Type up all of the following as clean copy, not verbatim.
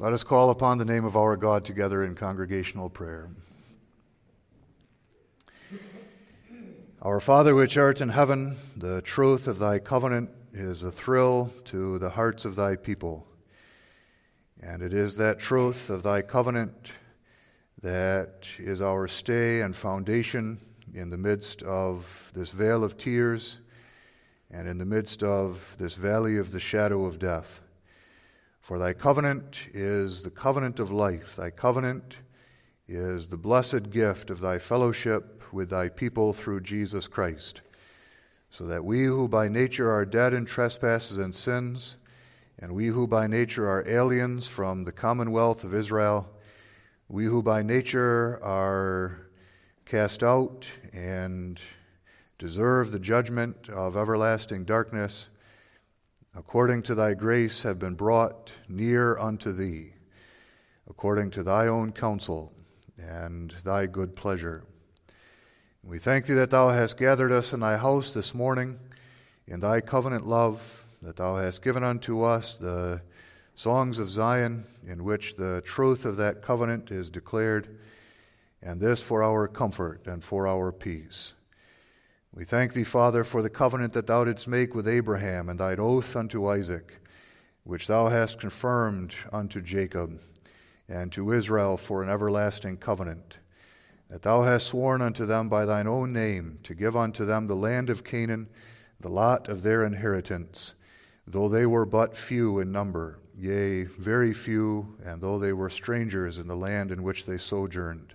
Let us call upon the name of our God together in congregational prayer. Our Father which art in heaven, the truth of thy covenant is a thrill to the hearts of thy people. And it is that truth of thy covenant that is our stay and foundation in the midst of this vale of tears and in the midst of this valley of the shadow of death. For thy covenant is the covenant of life. Thy covenant is the blessed gift of thy fellowship with thy people through Jesus Christ, so that we who by nature are dead in trespasses and sins, and we who by nature are aliens from the commonwealth of Israel, we who by nature are cast out and deserve the judgment of everlasting darkness, according to thy grace have been brought near unto thee, according to thy own counsel and thy good pleasure. We thank thee that thou hast gathered us in thy house this morning in thy covenant love, that thou hast given unto us the songs of Zion, in which the truth of that covenant is declared, and this for our comfort and for our peace. We thank thee, Father, for the covenant that thou didst make with Abraham and thine oath unto Isaac, which thou hast confirmed unto Jacob and to Israel for an everlasting covenant, that thou hast sworn unto them by thine own name to give unto them the land of Canaan, the lot of their inheritance, though they were but few in number, yea, very few, and though they were strangers in the land in which they sojourned.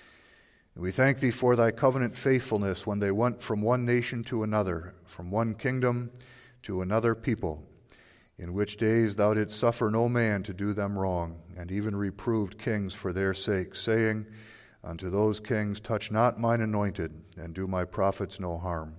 We thank thee for thy covenant faithfulness when they went from one nation to another, from one kingdom to another people, in which days thou didst suffer no man to do them wrong, and even reproved kings for their sake, saying unto those kings, touch not mine anointed, and do my prophets no harm.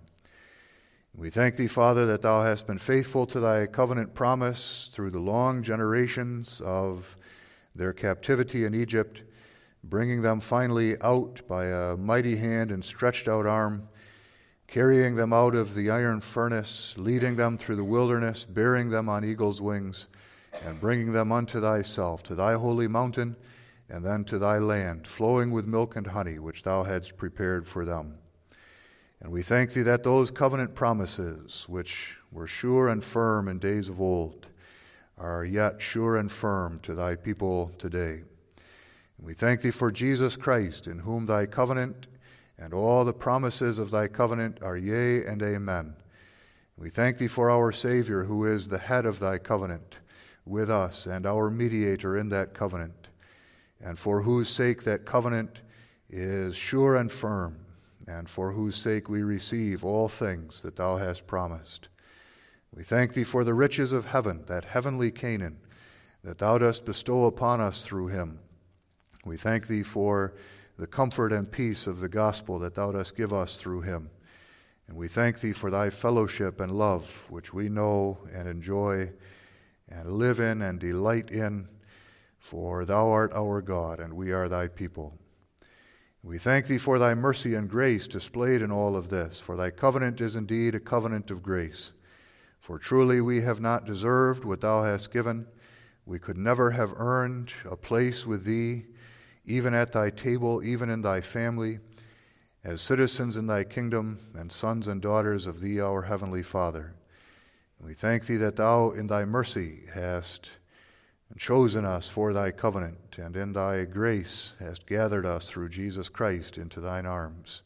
We thank thee, Father, that thou hast been faithful to thy covenant promise through the long generations of their captivity in Egypt, bringing them finally out by a mighty hand and stretched out arm, carrying them out of the iron furnace, leading them through the wilderness, bearing them on eagle's wings, and bringing them unto thyself, to thy holy mountain, and then to thy land, flowing with milk and honey, which thou hadst prepared for them. And we thank thee that those covenant promises, which were sure and firm in days of old, are yet sure and firm to thy people today. We thank thee for Jesus Christ, in whom thy covenant and all the promises of thy covenant are yea and amen. We thank thee for our Savior, who is the head of thy covenant with us and our mediator in that covenant, and for whose sake that covenant is sure and firm, and for whose sake we receive all things that thou hast promised. We thank thee for the riches of heaven, that heavenly Canaan, that thou dost bestow upon us through him. We thank thee for the comfort and peace of the gospel that thou dost give us through him. And we thank thee for thy fellowship and love, which we know and enjoy and live in and delight in, for thou art our God, and we are thy people. We thank thee for thy mercy and grace displayed in all of this, for thy covenant is indeed a covenant of grace. For truly we have not deserved what thou hast given. We could never have earned a place with thee, even at thy table, even in thy family, as citizens in thy kingdom and sons and daughters of thee, our heavenly Father. We thank thee that thou in thy mercy hast chosen us for thy covenant, and in thy grace hast gathered us through Jesus Christ into thine arms.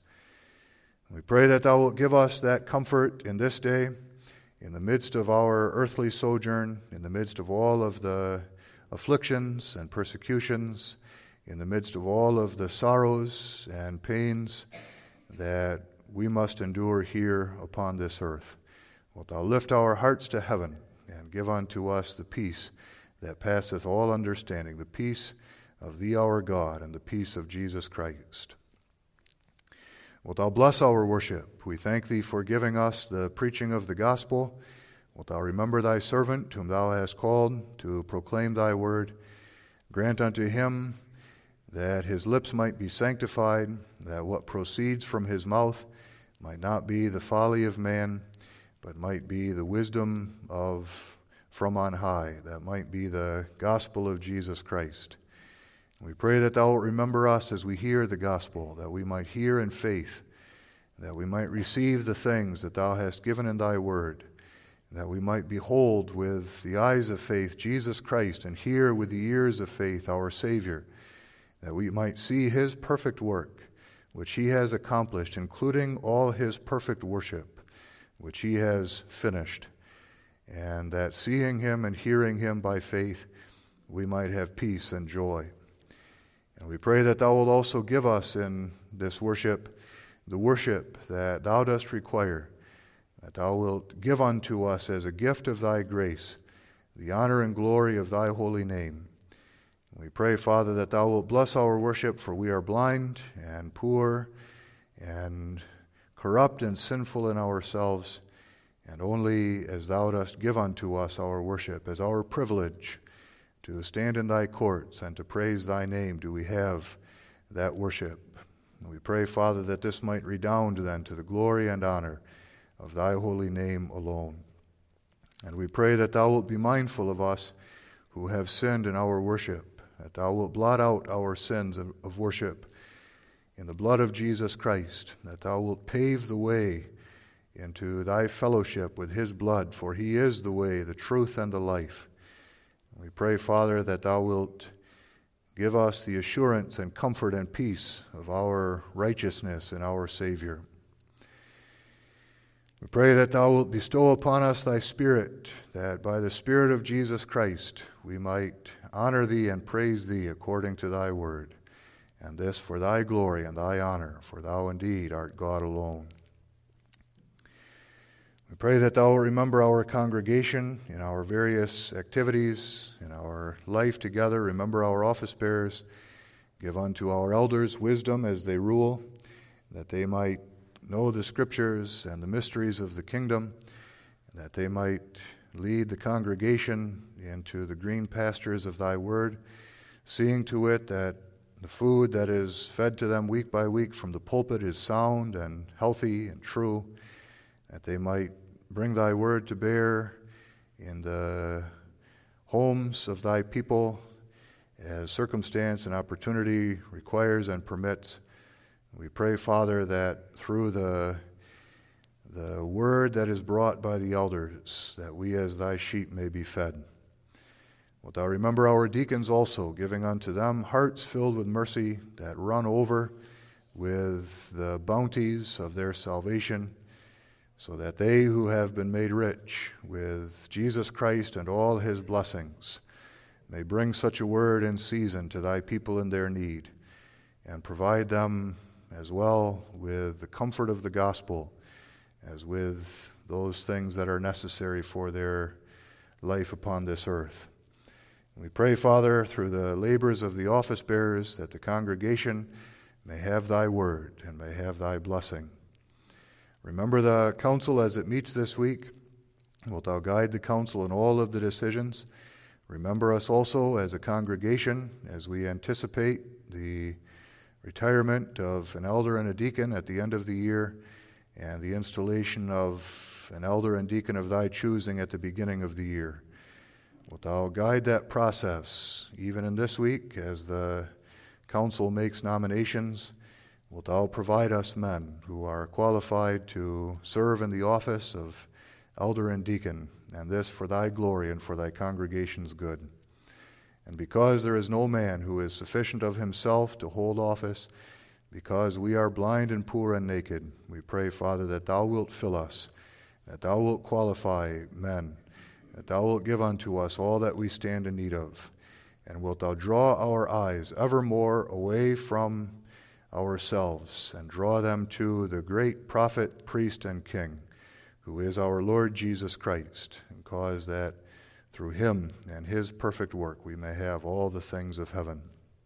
We pray that thou wilt give us that comfort in this day, in the midst of our earthly sojourn, in the midst of all of the afflictions and persecutions, in the midst of all of the sorrows and pains that we must endure here upon this earth. Wilt thou lift our hearts to heaven and give unto us the peace that passeth all understanding, the peace of thee our God and the peace of Jesus Christ. Wilt thou bless our worship? We thank thee for giving us the preaching of the gospel. Wilt thou remember thy servant whom thou hast called to proclaim thy word? Grant unto him that his lips might be sanctified, that what proceeds from his mouth might not be the folly of man, but might be the wisdom of from on high, that might be the gospel of Jesus Christ. We pray that thou wilt remember us as we hear the gospel, that we might hear in faith, that we might receive the things that thou hast given in thy word, that we might behold with the eyes of faith Jesus Christ and hear with the ears of faith our Savior, that we might see his perfect work, which he has accomplished, including all his perfect worship, which he has finished, and that seeing him and hearing him by faith, we might have peace and joy. And we pray that thou wilt also give us in this worship the worship that thou dost require, that thou wilt give unto us as a gift of thy grace the honor and glory of thy holy name. We pray, Father, that thou wilt bless our worship, for we are blind and poor and corrupt and sinful in ourselves, and only as thou dost give unto us our worship as our privilege to stand in thy courts and to praise thy name do we have that worship. And we pray, Father, that this might redound then to the glory and honor of thy holy name alone. And we pray that thou wilt be mindful of us who have sinned in our worship, that thou wilt blot out our sins of worship in the blood of Jesus Christ, that thou wilt pave the way into thy fellowship with his blood, for he is the way, the truth, and the life. We pray, Father, that thou wilt give us the assurance and comfort and peace of our righteousness in our Savior. We pray that thou wilt bestow upon us thy Spirit, that by the Spirit of Jesus Christ we might honor thee and praise thee according to thy word, and this for thy glory and thy honor, for thou indeed art God alone. We pray that thou wilt remember our congregation in our various activities, in our life together. Remember our office bearers. Give unto our elders wisdom as they rule, that they might know the Scriptures and the mysteries of the kingdom, and that they might lead the congregation into the green pastures of thy word, seeing to it that the food that is fed to them week by week from the pulpit is sound and healthy and true, that they might bring thy word to bear in the homes of thy people as circumstance and opportunity requires and permits. We pray, Father, that through the word that is brought by the elders, that we as thy sheep may be fed. Wilt thou remember our deacons also, giving unto them hearts filled with mercy that run over with the bounties of their salvation, so that they who have been made rich with Jesus Christ and all his blessings may bring such a word in season to thy people in their need, and provide them as well with the comfort of the gospel as with those things that are necessary for their life upon this earth. We pray, Father, through the labors of the office bearers, that the congregation may have thy word and may have thy blessing. Remember the council as it meets this week. Wilt thou guide the council in all of the decisions? Remember us also as a congregation as we anticipate the retirement of an elder and a deacon at the end of the year, and the installation of an elder and deacon of thy choosing at the beginning of the year. Wilt thou guide that process even in this week as the council makes nominations? Wilt thou provide us men who are qualified to serve in the office of elder and deacon, and this for thy glory and for thy congregation's good. And because there is no man who is sufficient of himself to hold office, because we are blind and poor and naked, we pray, Father, that thou wilt fill us, that thou wilt qualify men, that thou wilt give unto us all that we stand in need of, and wilt thou draw our eyes evermore away from ourselves and draw them to the great prophet, priest, and king, who is our Lord Jesus Christ, and cause that through him and his perfect work we may have all the things of heaven.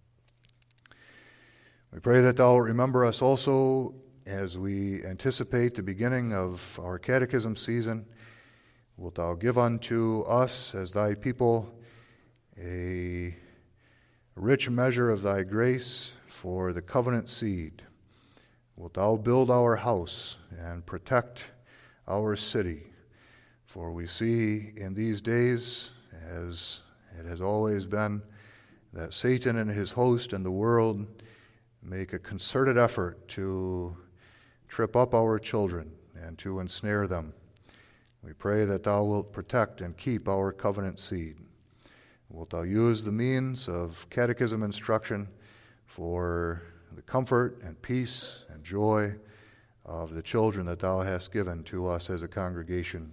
We pray that thou wilt remember us also as we anticipate the beginning of our catechism season. Wilt thou give unto us as thy people a rich measure of thy grace for the covenant seed. Wilt thou build our house and protect our city, For we see in these days, as it has always been, that Satan and his host and the world make a concerted effort to trip up our children and to ensnare them. We pray that thou wilt protect and keep our covenant seed. Wilt thou use the means of catechism instruction for the comfort and peace and joy of the children that thou hast given to us as a congregation.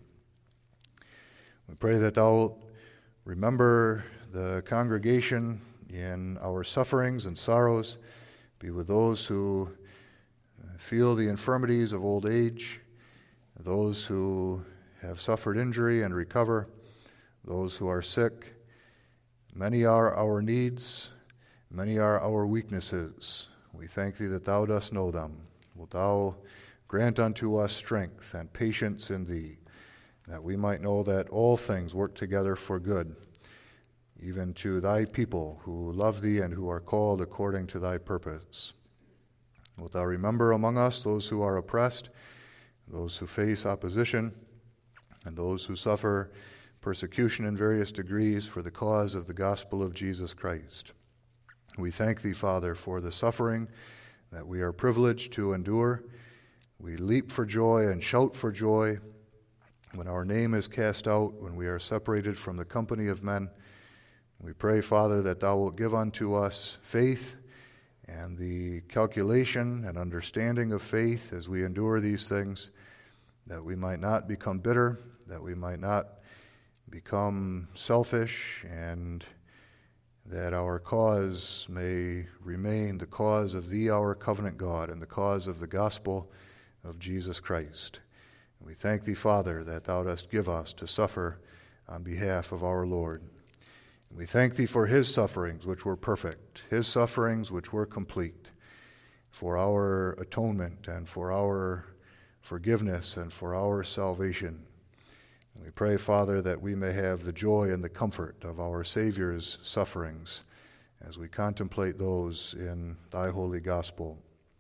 We pray that thou wilt remember the congregation in our sufferings and sorrows. Be with those who feel the infirmities of old age, those who have suffered injury and recover, those who are sick. Many are our needs, many are our weaknesses. We thank thee that thou dost know them. Wilt thou grant unto us strength and patience in thee, that we might know that all things work together for good, even to thy people who love thee and who are called according to thy purpose. Wilt thou remember among us those who are oppressed, those who face opposition, and those who suffer persecution in various degrees for the cause of the gospel of Jesus Christ. We thank thee, Father, for the suffering that we are privileged to endure. We leap for joy and shout for joy when our name is cast out, when we are separated from the company of men. We pray, Father, that thou wilt give unto us faith and the calculation and understanding of faith as we endure these things, that we might not become bitter, that we might not become selfish, and that our cause may remain the cause of thee, our covenant God, and the cause of the gospel of Jesus Christ. And we thank thee, Father, that thou dost give us to suffer on behalf of our Lord. And we thank thee for his sufferings, which were perfect, his sufferings, which were complete, for our atonement and for our forgiveness and for our salvation. And we pray, Father, that we may have the joy and the comfort of our Savior's sufferings as we contemplate those in thy holy gospel.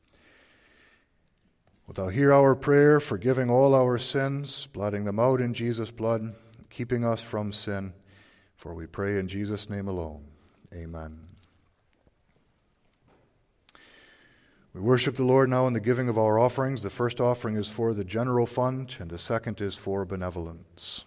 Wilt thou hear our prayer, forgiving all our sins, blotting them out in Jesus' blood, keeping us from sin? For we pray in Jesus' name alone. Amen. We worship the Lord now in the giving of our offerings. The first offering is for the general fund, and the second is for benevolence.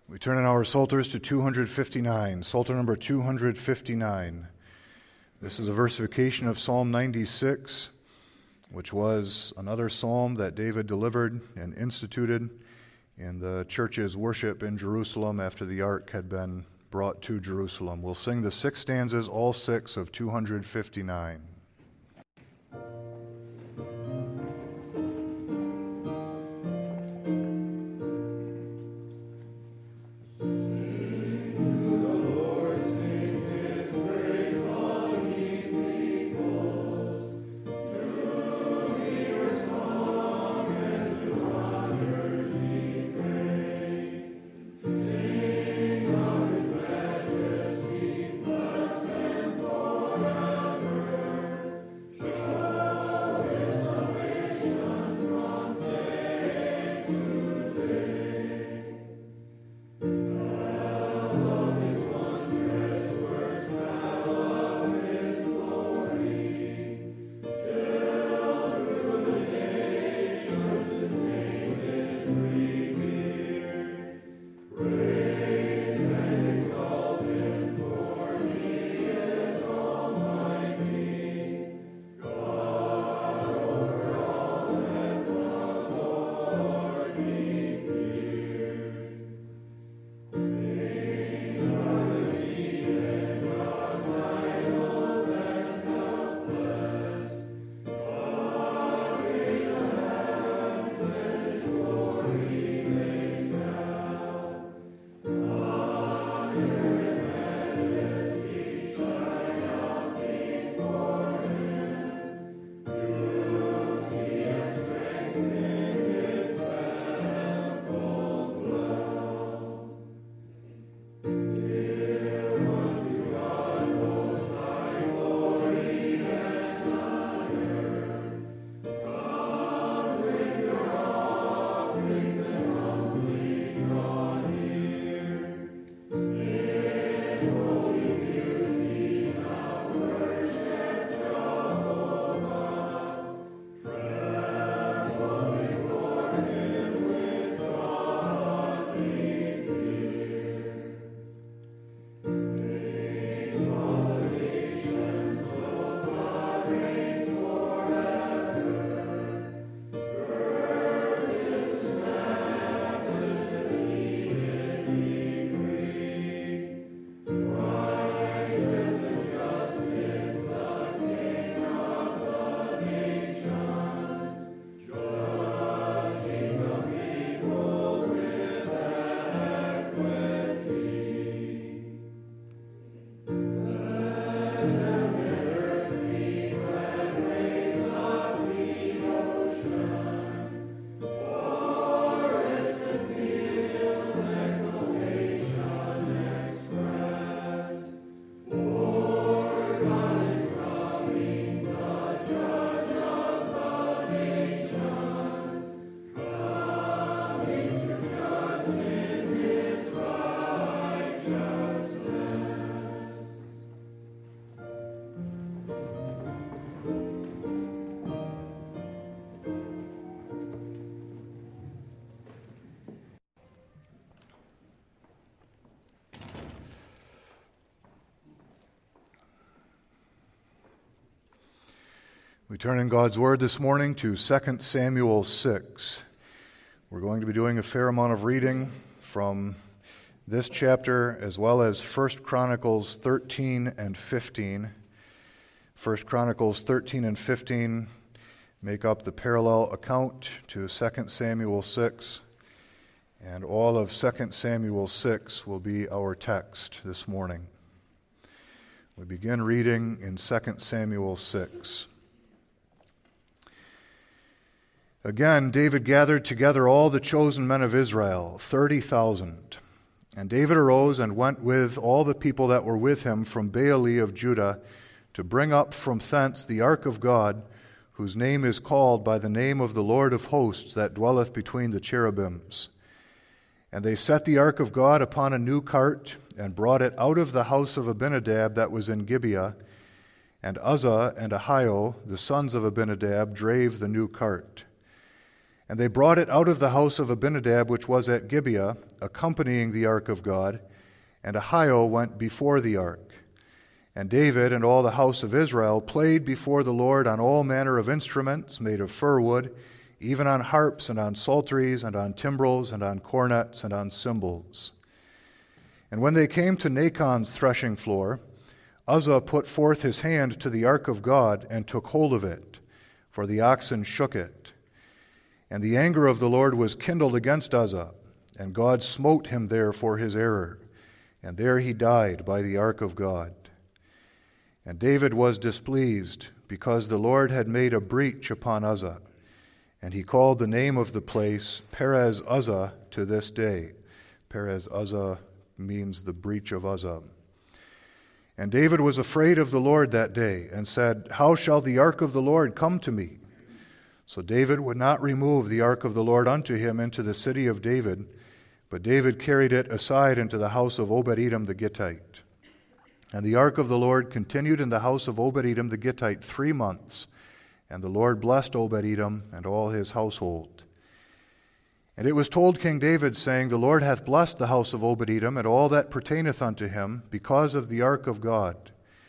We turn in our Psalters to 259, Psalter number 259. This is a versification of Psalm 96, which was another psalm that David delivered and instituted in the church's worship in Jerusalem after the ark had been brought to Jerusalem. We'll sing the 6 stanzas, all 6 of 259. We turn in God's Word this morning to 2 Samuel 6. We're going to be doing a fair amount of reading from this chapter as well as 1 Chronicles 13 and 15. 1 Chronicles 13 and 15 make up the parallel account to 2 Samuel 6, and all of 2 Samuel 6 will be our text this morning. We begin reading in 2 Samuel 6. Again, David gathered together all the chosen men of Israel, 30,000. And David arose and went with all the people that were with him from Baale of Judah to bring up from thence the ark of God, whose name is called by the name of the Lord of hosts that dwelleth between the cherubims. And they set the ark of God upon a new cart and brought it out of the house of Abinadab that was in Gibeah. And Uzzah and Ahio, the sons of Abinadab, drave the new cart. And they brought it out of the house of Abinadab, which was at Gibeah, accompanying the ark of God, and Ahio went before the ark. And David and all the house of Israel played before the Lord on all manner of instruments made of fir wood, even on harps and on psalteries and on timbrels and on cornets and on cymbals. And when they came to Nachon's threshing floor, Uzzah put forth his hand to the ark of God and took hold of it, for the oxen shook it. And the anger of the Lord was kindled against Uzzah, and God smote him there for his error, and there he died by the ark of God. And David was displeased, because the Lord had made a breach upon Uzzah, and he called the name of the place Perez Uzzah to this day. Perez Uzzah means the breach of Uzzah. And David was afraid of the Lord that day, and said, How shall the ark of the Lord come to me? So David would not remove the ark of the Lord unto him into the city of David, but David carried it aside into the house of Obed-Edom the Gittite. And the ark of the Lord continued in the house of Obed-Edom the Gittite 3 months, and the Lord blessed Obed-Edom and all his household. And it was told King David, saying, The Lord hath blessed the house of Obed-Edom and all that pertaineth unto him, because of the ark of God.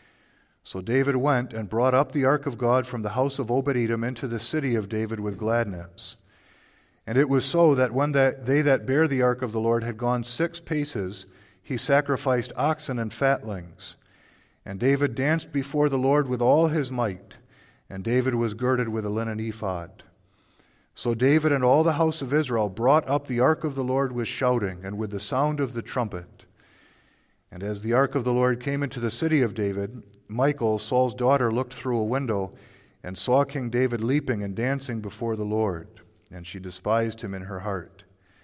So David went and brought up the ark of God from the house of Obed-Edom into the city of David with gladness. And it was so that when they that bare the ark of the Lord had gone 6 paces, he sacrificed oxen and fatlings. And David danced before the Lord with all his might, and David was girded with a linen ephod. So David and all the house of Israel brought up the ark of the Lord with shouting and with the sound of the trumpet. And as the ark of the Lord came into the city of David, Michal, Saul's daughter, looked through a window and saw King David leaping and dancing before the Lord, and she despised him in her heart.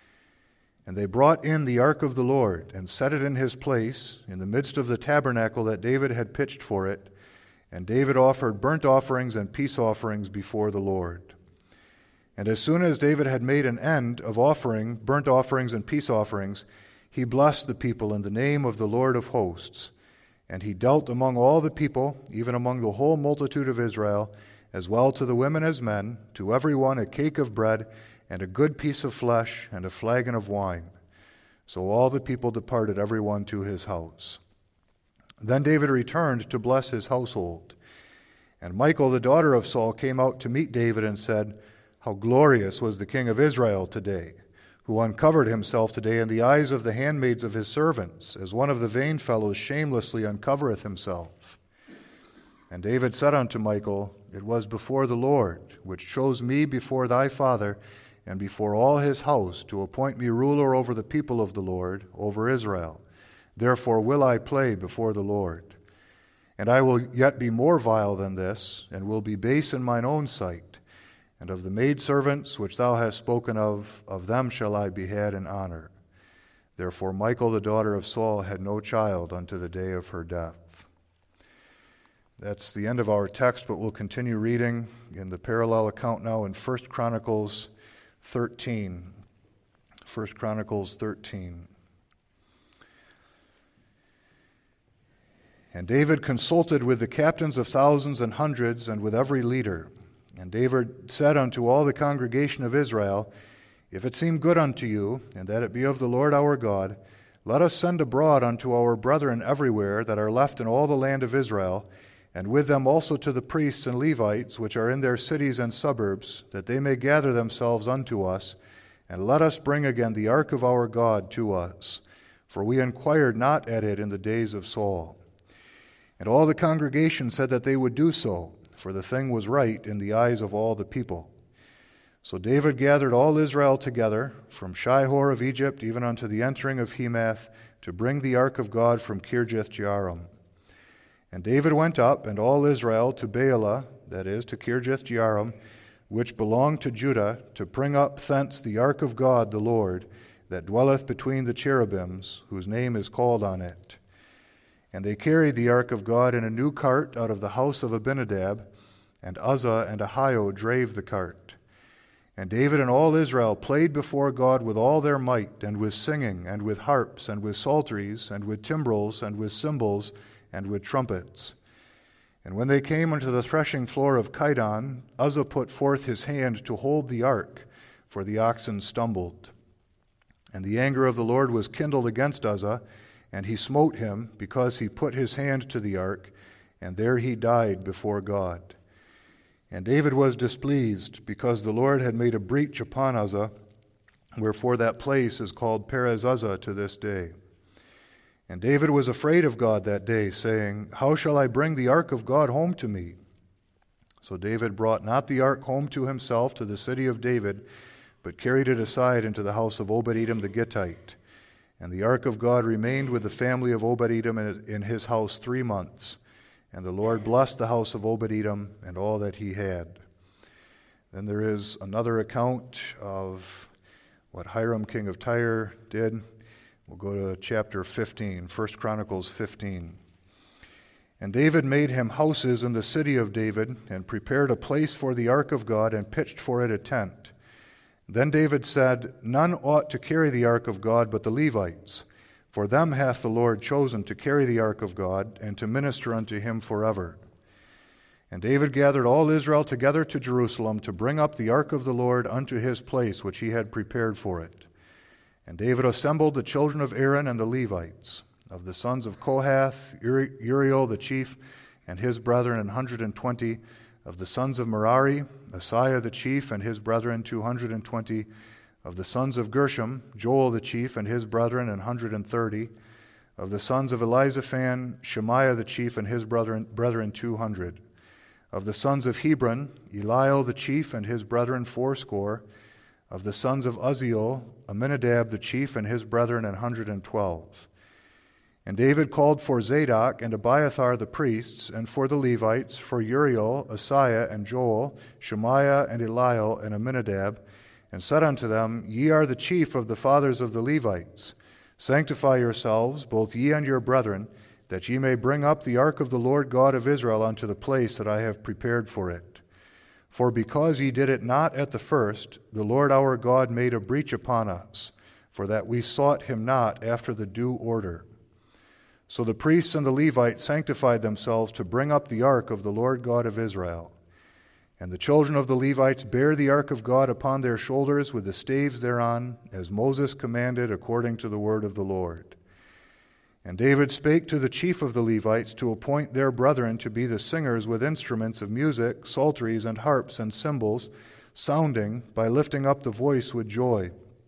And they brought in the ark of the Lord and set it in his place in the midst of the tabernacle that David had pitched for it, and David offered burnt offerings and peace offerings before the Lord. And as soon as David had made an end of offering burnt offerings and peace offerings, he blessed the people in the name of the Lord of hosts. And he dealt among all the people, even among the whole multitude of Israel, as well to the women as men, to every one a cake of bread, and a good piece of flesh, and a flagon of wine. So all the people departed, every one to his house. Then David returned to bless his household. And Michal, the daughter of Saul, came out to meet David and said, How glorious was the king of Israel today, who uncovered himself today in the eyes of the handmaids of his servants, as one of the vain fellows shamelessly uncovereth himself. And David said unto Michal, It was before the Lord, which chose me before thy father, and before all his house, to appoint me ruler over the people of the Lord, over Israel. Therefore will I play before the Lord. And I will yet be more vile than this, and will be base in mine own sight. And of the maidservants which thou hast spoken of them shall I be had in honor. Therefore Michal, the daughter of Saul, had no child unto the day of her death. That's the end of our text, but we'll continue reading in the parallel account now in 1 Chronicles 13. 1 Chronicles 13. And David consulted with the captains of thousands and hundreds, and with every leader. And David said unto all the congregation of Israel, If it seem good unto you, and that it be of the Lord our God, let us send abroad unto our brethren everywhere that are left in all the land of Israel, and with them also to the priests and Levites, which are in their cities and suburbs, that they may gather themselves unto us, and let us bring again the ark of our God to us. For we inquired not at it in the days of Saul. And all the congregation said that they would do so, for the thing was right in the eyes of all the people. So David gathered all Israel together, from Shihor of Egypt even unto the entering of Hemath, to bring the ark of God from Kirjath-jearim. And David went up, and all Israel, to Baalah, that is, to Kirjath-jearim, which belonged to Judah, to bring up thence the ark of God the Lord, that dwelleth between the cherubims, whose name is called on it. And they carried the ark of God in a new cart out of the house of Abinadab, and Uzzah and Ahio drave the cart. And David and all Israel played before God with all their might, and with singing, and with harps, and with psalteries, and with timbrels, and with cymbals, and with trumpets. And when they came unto the threshing floor of Chidon, Uzzah put forth his hand to hold the ark, for the oxen stumbled. And the anger of the Lord was kindled against Uzzah, and he smote him, because he put his hand to the ark, and there he died before God. And David was displeased, because the Lord had made a breach upon Uzzah, wherefore that place is called Perez Uzzah to this day. And David was afraid of God that day, saying, How shall I bring the ark of God home to me? So David brought not the ark home to himself to the city of David, but carried it aside into the house of Obed-Edom the Gittite. And the ark of God remained with the family of Obed-Edom in his house 3 months. And the Lord blessed the house of Obed-Edom and all that he had. Then there is another account of what Hiram, king of Tyre, did. We'll go to chapter 15, 1 Chronicles 15. And David made him houses in the city of David, and prepared a place for the ark of God, and pitched for it a tent. Then David said, None ought to carry the ark of God but the Levites, for them hath the Lord chosen to carry the ark of God, and to minister unto him forever. And David gathered all Israel together to Jerusalem, to bring up the ark of the Lord unto his place which he had prepared for it. And David assembled the children of Aaron and the Levites. Of the sons of Kohath, Uriel the chief, and his brethren 120. Of the sons of Merari, Asaiah the chief, and his brethren 220. Of the sons of Gershom, Joel the chief, and his brethren 130. Of the sons of Elizaphan, Shemaiah the chief, and his brethren 200. Of the sons of Hebron, Eliel the chief, and his brethren 80. Of the sons of Uzziel, Aminadab the chief, and his brethren 112. And David called for Zadok and Abiathar the priests, and for the Levites, for Uriel, Asaiah, and Joel, Shemaiah, and Eliel, and Aminadab, and said unto them, Ye are the chief of the fathers of the Levites. Sanctify yourselves, both ye and your brethren, that ye may bring up the ark of the Lord God of Israel unto the place that I have prepared for it. For because ye did it not at the first, the Lord our God made a breach upon us, for that we sought him not after the due order. So the priests and the Levites sanctified themselves to bring up the ark of the Lord God of Israel. And the children of the Levites bare the ark of God upon their shoulders with the staves thereon, as Moses commanded according to the word of the Lord. And David spake to the chief of the Levites to appoint their brethren to be the singers with instruments of music, psalteries, and harps, and cymbals, sounding by lifting up the voice with joy.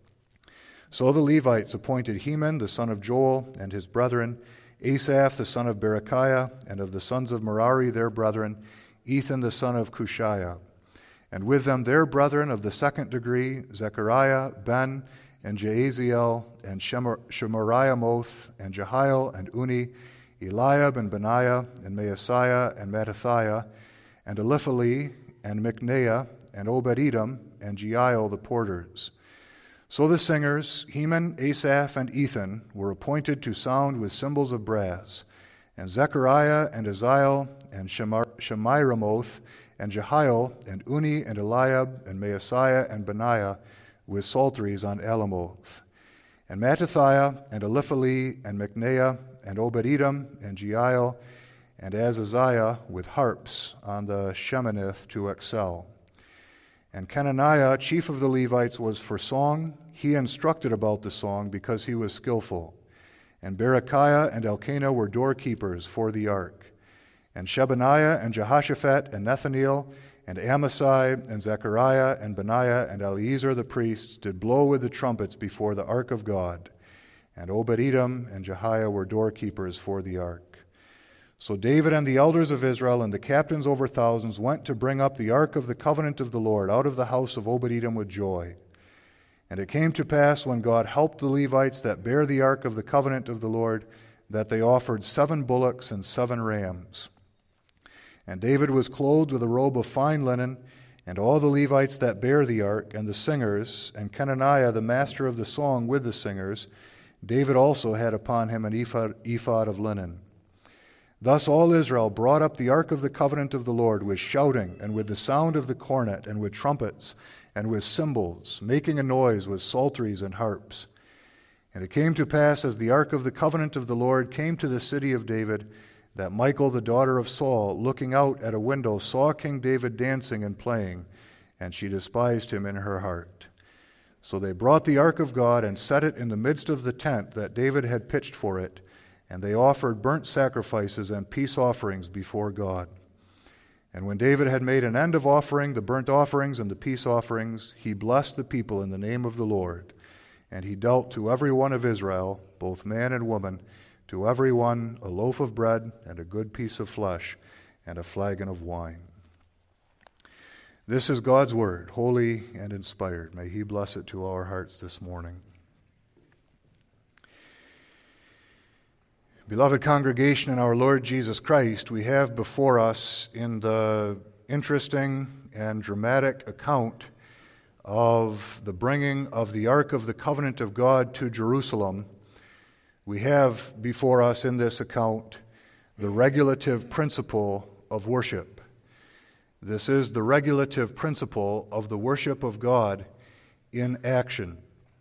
So the Levites appointed Heman the son of Joel and his brethren, Asaph the son of Berechiah, and of the sons of Merari their brethren, Ethan the son of Cushiah. And with them their brethren of the second degree, Zechariah, Ben, and Jaaziel, and Shemariamoth, and Jehiel, and Uni, Eliab, and Benaiah, and Maaseiah, and Mattithiah, and Eliphali, and Micneiah, and Obed-Edom, and Jeiel the porters. So the singers, Heman, Asaph, and Ethan, were appointed to sound with cymbals of brass, and Zechariah, and Aziel, and Shemiramoth, and Jehiel, and Uni, and Eliab, and Maaseiah, and Benaiah, with psalteries on Alamoth. And Mattithiah, and Eliphali, and Micneiah, and Obed-Edom, and Jeiel, and Azaziah, with harps on the Sheminith to excel. And Kenaniah, chief of the Levites, was for song. He instructed about the song because he was skillful. And Berechiah and Elkanah were doorkeepers for the ark. And Shebaniah and Jehoshaphat and Nethaneel and Amasai and Zechariah and Benaiah and Eliezer the priests did blow with the trumpets before the ark of God. And Obed-Edom and Jehiah were doorkeepers for the ark. So David and the elders of Israel and the captains over thousands went to bring up the ark of the covenant of the Lord out of the house of Obed-Edom with joy. And it came to pass, when God helped the Levites that bare the ark of the covenant of the Lord, that they offered 7 bullocks and 7 rams. And David was clothed with a robe of fine linen, and all the Levites that bare the ark, and the singers, and Kenaniah the master of the song with the singers, David also had upon him an ephod of linen. Thus all Israel brought up the ark of the covenant of the Lord with shouting, and with the sound of the cornet, and with trumpets, and with cymbals, making a noise with psalteries and harps. And it came to pass, as the ark of the covenant of the Lord came to the city of David, that Michal the daughter of Saul, looking out at a window, saw King David dancing and playing, and she despised him in her heart. So they brought the ark of God and set it in the midst of the tent that David had pitched for it, and they offered burnt sacrifices and peace offerings before God. And when David had made an end of offering the burnt offerings and the peace offerings, he blessed the people in the name of the Lord. And he dealt to every one of Israel, both man and woman, to every one a loaf of bread and a good piece of flesh and a flagon of wine. This is God's word, holy and inspired. May he bless it to our hearts this morning. Beloved congregation in our Lord Jesus Christ, we have before us in the interesting and dramatic account of the bringing of the Ark of the Covenant of God to Jerusalem, we have before us in this account the regulative principle of worship. This is the regulative principle of the worship of God in action.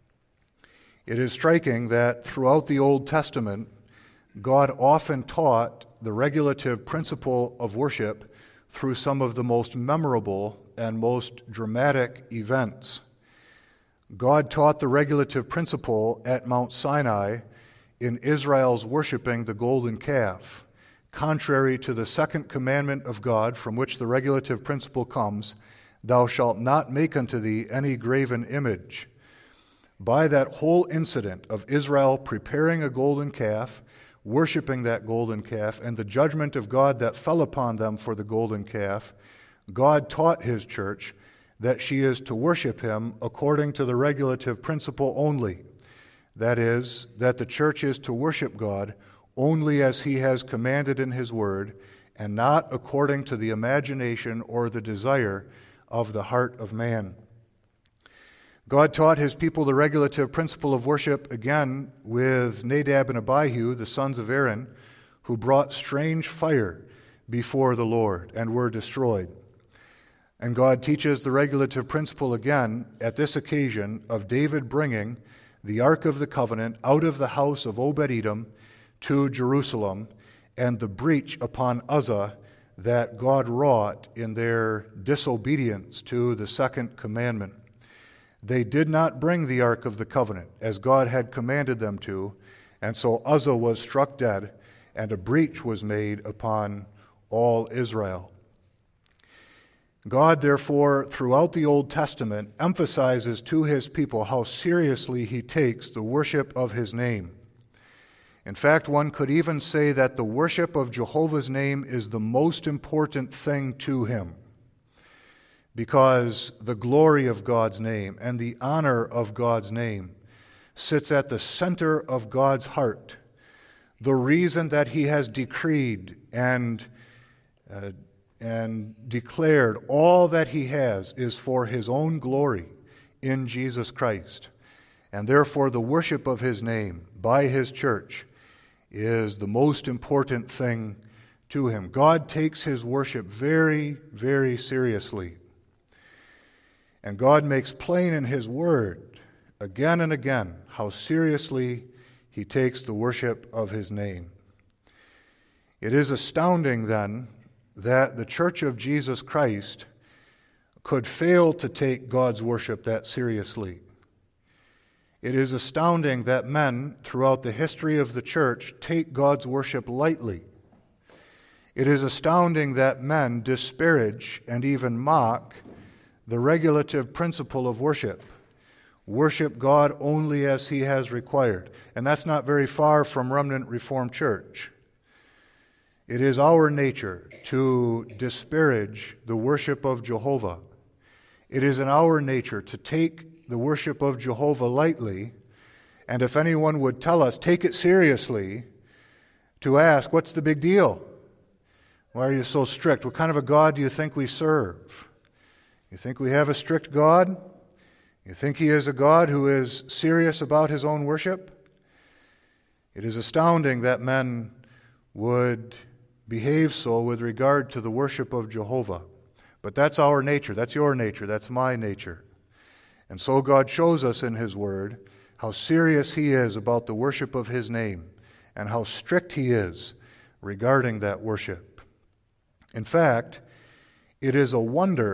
It is striking that throughout the Old Testament, God often taught the regulative principle of worship through some of the most memorable and most dramatic events. God taught the regulative principle at Mount Sinai in Israel's worshiping the golden calf, contrary to the second commandment of God, from which the regulative principle comes, "Thou shalt not make unto thee any graven image." By that whole incident of Israel preparing a golden calf, worshiping that golden calf, and the judgment of God that fell upon them for the golden calf, God taught his church that she is to worship him according to the regulative principle only. That is, that the church is to worship God only as he has commanded in his word, and not according to the imagination or the desire of the heart of man. God taught his people the regulative principle of worship again with Nadab and Abihu, the sons of Aaron, who brought strange fire before the Lord and were destroyed. And God teaches the regulative principle again at this occasion of David bringing the Ark of the Covenant out of the house of Obed-Edom to Jerusalem, and the breach upon Uzzah that God wrought in their disobedience to the second commandment. They did not bring the Ark of the Covenant as God had commanded them to, and so Uzzah was struck dead, and a breach was made upon all Israel. God, therefore, throughout the Old Testament, emphasizes to his people how seriously he takes the worship of his name. In fact, one could even say that the worship of Jehovah's name is the most important thing to him, because the glory of God's name and the honor of God's name sits at the center of God's heart. The reason that he has decreed and declared all that he has is for his own glory in Jesus Christ. And therefore the worship of his name by his church is the most important thing to him. God takes his worship very, very seriously. And God makes plain in his word again and again how seriously he takes the worship of his name. It is astounding then that the Church of Jesus Christ could fail to take God's worship that seriously. It is astounding that men throughout the history of the church take God's worship lightly. It is astounding that men disparage and even mock the regulative principle of worship. Worship God only as he has required. And that's not very far from Remnant Reformed Church. It is our nature to disparage the worship of Jehovah. It is in our nature to take the worship of Jehovah lightly, and if anyone would tell us, take it seriously, to ask, what's the big deal? Why are you so strict? What kind of a God do you think we serve? You think we have a strict God? You think he is a God who is serious about his own worship? It is astounding that men would behave so with regard to the worship of Jehovah. But that's our nature, that's your nature, that's my nature. And so God shows us in his word how serious he is about the worship of his name and how strict he is regarding that worship. In fact, it is a wonder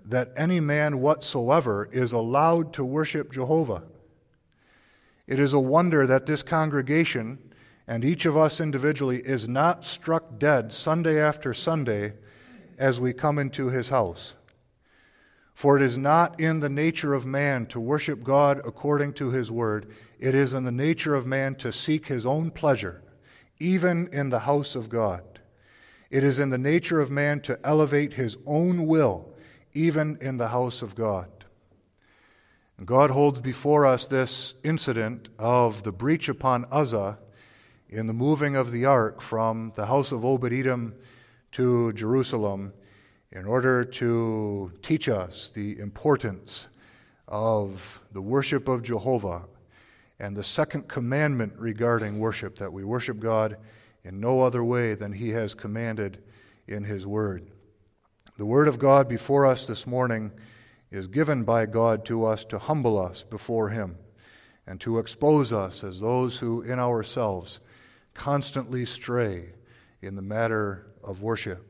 that any man whatsoever is allowed to worship Jehovah. It is a wonder that this congregation, and each of us individually, is not struck dead Sunday after Sunday as we come into his house. For it is not in the nature of man to worship God according to his word. It is in the nature of man to seek his own pleasure, even in the house of God. It is in the nature of man to elevate his own will, even in the house of God. And God holds before us this incident of the breach upon Uzzah in the moving of the ark from the house of Obed-Edom to Jerusalem in order to teach us the importance of the worship of Jehovah and the second commandment regarding worship, that we worship God in no other way than he has commanded in his word. The word of God before us this morning is given by God to us to humble us before him and to expose us as those who in ourselves constantly stray in the matter of worship.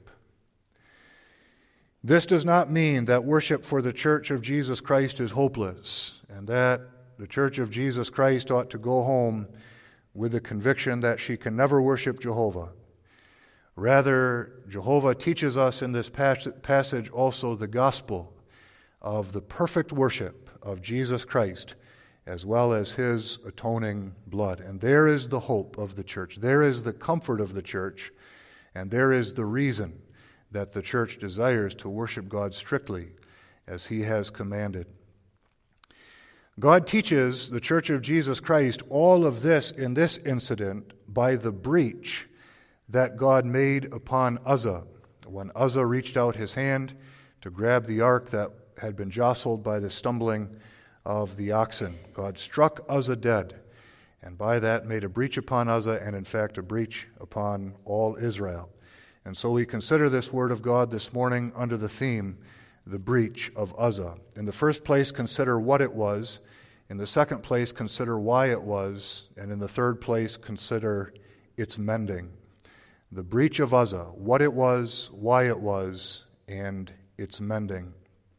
This does not mean that worship for the Church of Jesus Christ is hopeless and that the Church of Jesus Christ ought to go home with the conviction that she can never worship Jehovah. Rather, Jehovah teaches us in this passage also the gospel of the perfect worship of Jesus Christ as well as his atoning blood. And there is the hope of the church. There is the comfort of the church. And there is the reason that the church desires to worship God strictly as he has commanded. God teaches the Church of Jesus Christ all of this in this incident by the breach that God made upon Uzzah. When Uzzah reached out his hand to grab the ark that had been jostled by the stumbling of the oxen, God struck Uzzah dead, and by that made a breach upon Uzzah, and in fact a breach upon all Israel. And so we consider this word of God this morning under the theme, the breach of Uzzah. In the first place, consider what it was. In the second place, consider why it was. And in the third place, consider its mending. The breach of Uzzah, what it was, why it was, and its mending.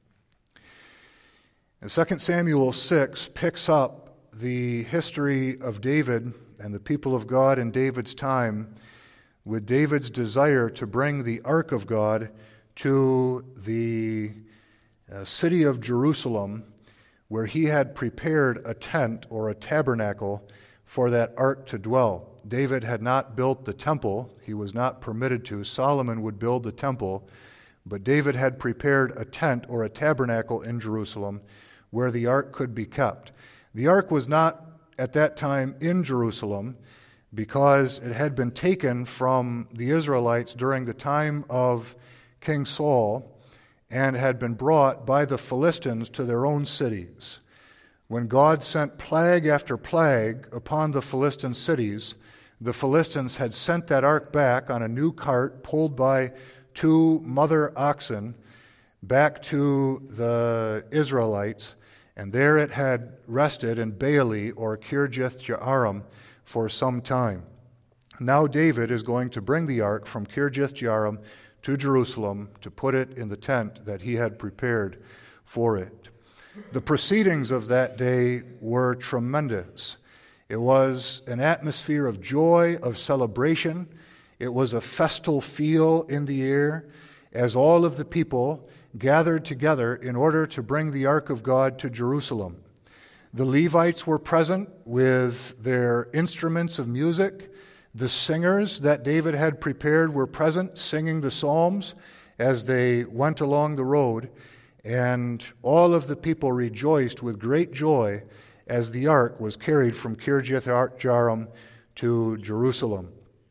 And 2 Samuel 6 picks up the history of David and the people of God in David's time with David's desire to bring the ark of God to the city of Jerusalem, where he had prepared a tent or a tabernacle for that ark to dwell. David had not built the temple. He was not permitted to. Solomon would build the temple, but David had prepared a tent or a tabernacle in Jerusalem where the ark could be kept. The ark was not at that time in Jerusalem because it had been taken from the Israelites during the time of King Saul and had been brought by the Philistines to their own cities. When God sent plague after plague upon the Philistine cities, the Philistines had sent that ark back on a new cart pulled by 2 mother oxen back to the Israelites, and there it had rested in Baali or Kirjath Jearim for some time. Now David is going to bring the ark from Kirjath Jearim to Jerusalem to put it in the tent that he had prepared for it. The proceedings of that day were tremendous. It was an atmosphere of joy, of celebration. It was a festal feel in the air as all of the people gathered together in order to bring the ark of God to Jerusalem. The Levites were present with their instruments of music. The singers that David had prepared were present, singing the psalms as they went along the road. And all of the people rejoiced with great joy as the ark was carried from Kirjath Jearim to Jerusalem.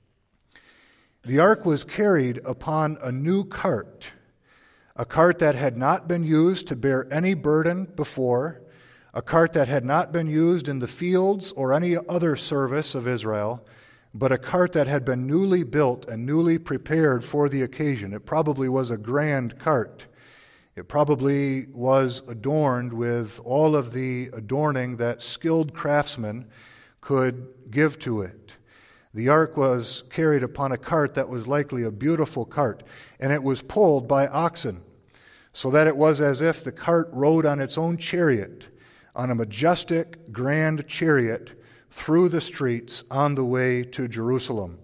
The ark was carried upon a new cart, a cart that had not been used to bear any burden before, a cart that had not been used in the fields or any other service of Israel, but a cart that had been newly built and newly prepared for the occasion. It probably was a grand cart. It probably was adorned with all of the adorning that skilled craftsmen could give to it. The ark was carried upon a cart that was likely a beautiful cart, and it was pulled by oxen. so that it was as if the cart rode on its own chariot, on a majestic, grand chariot, through the streets on the way to Jerusalem.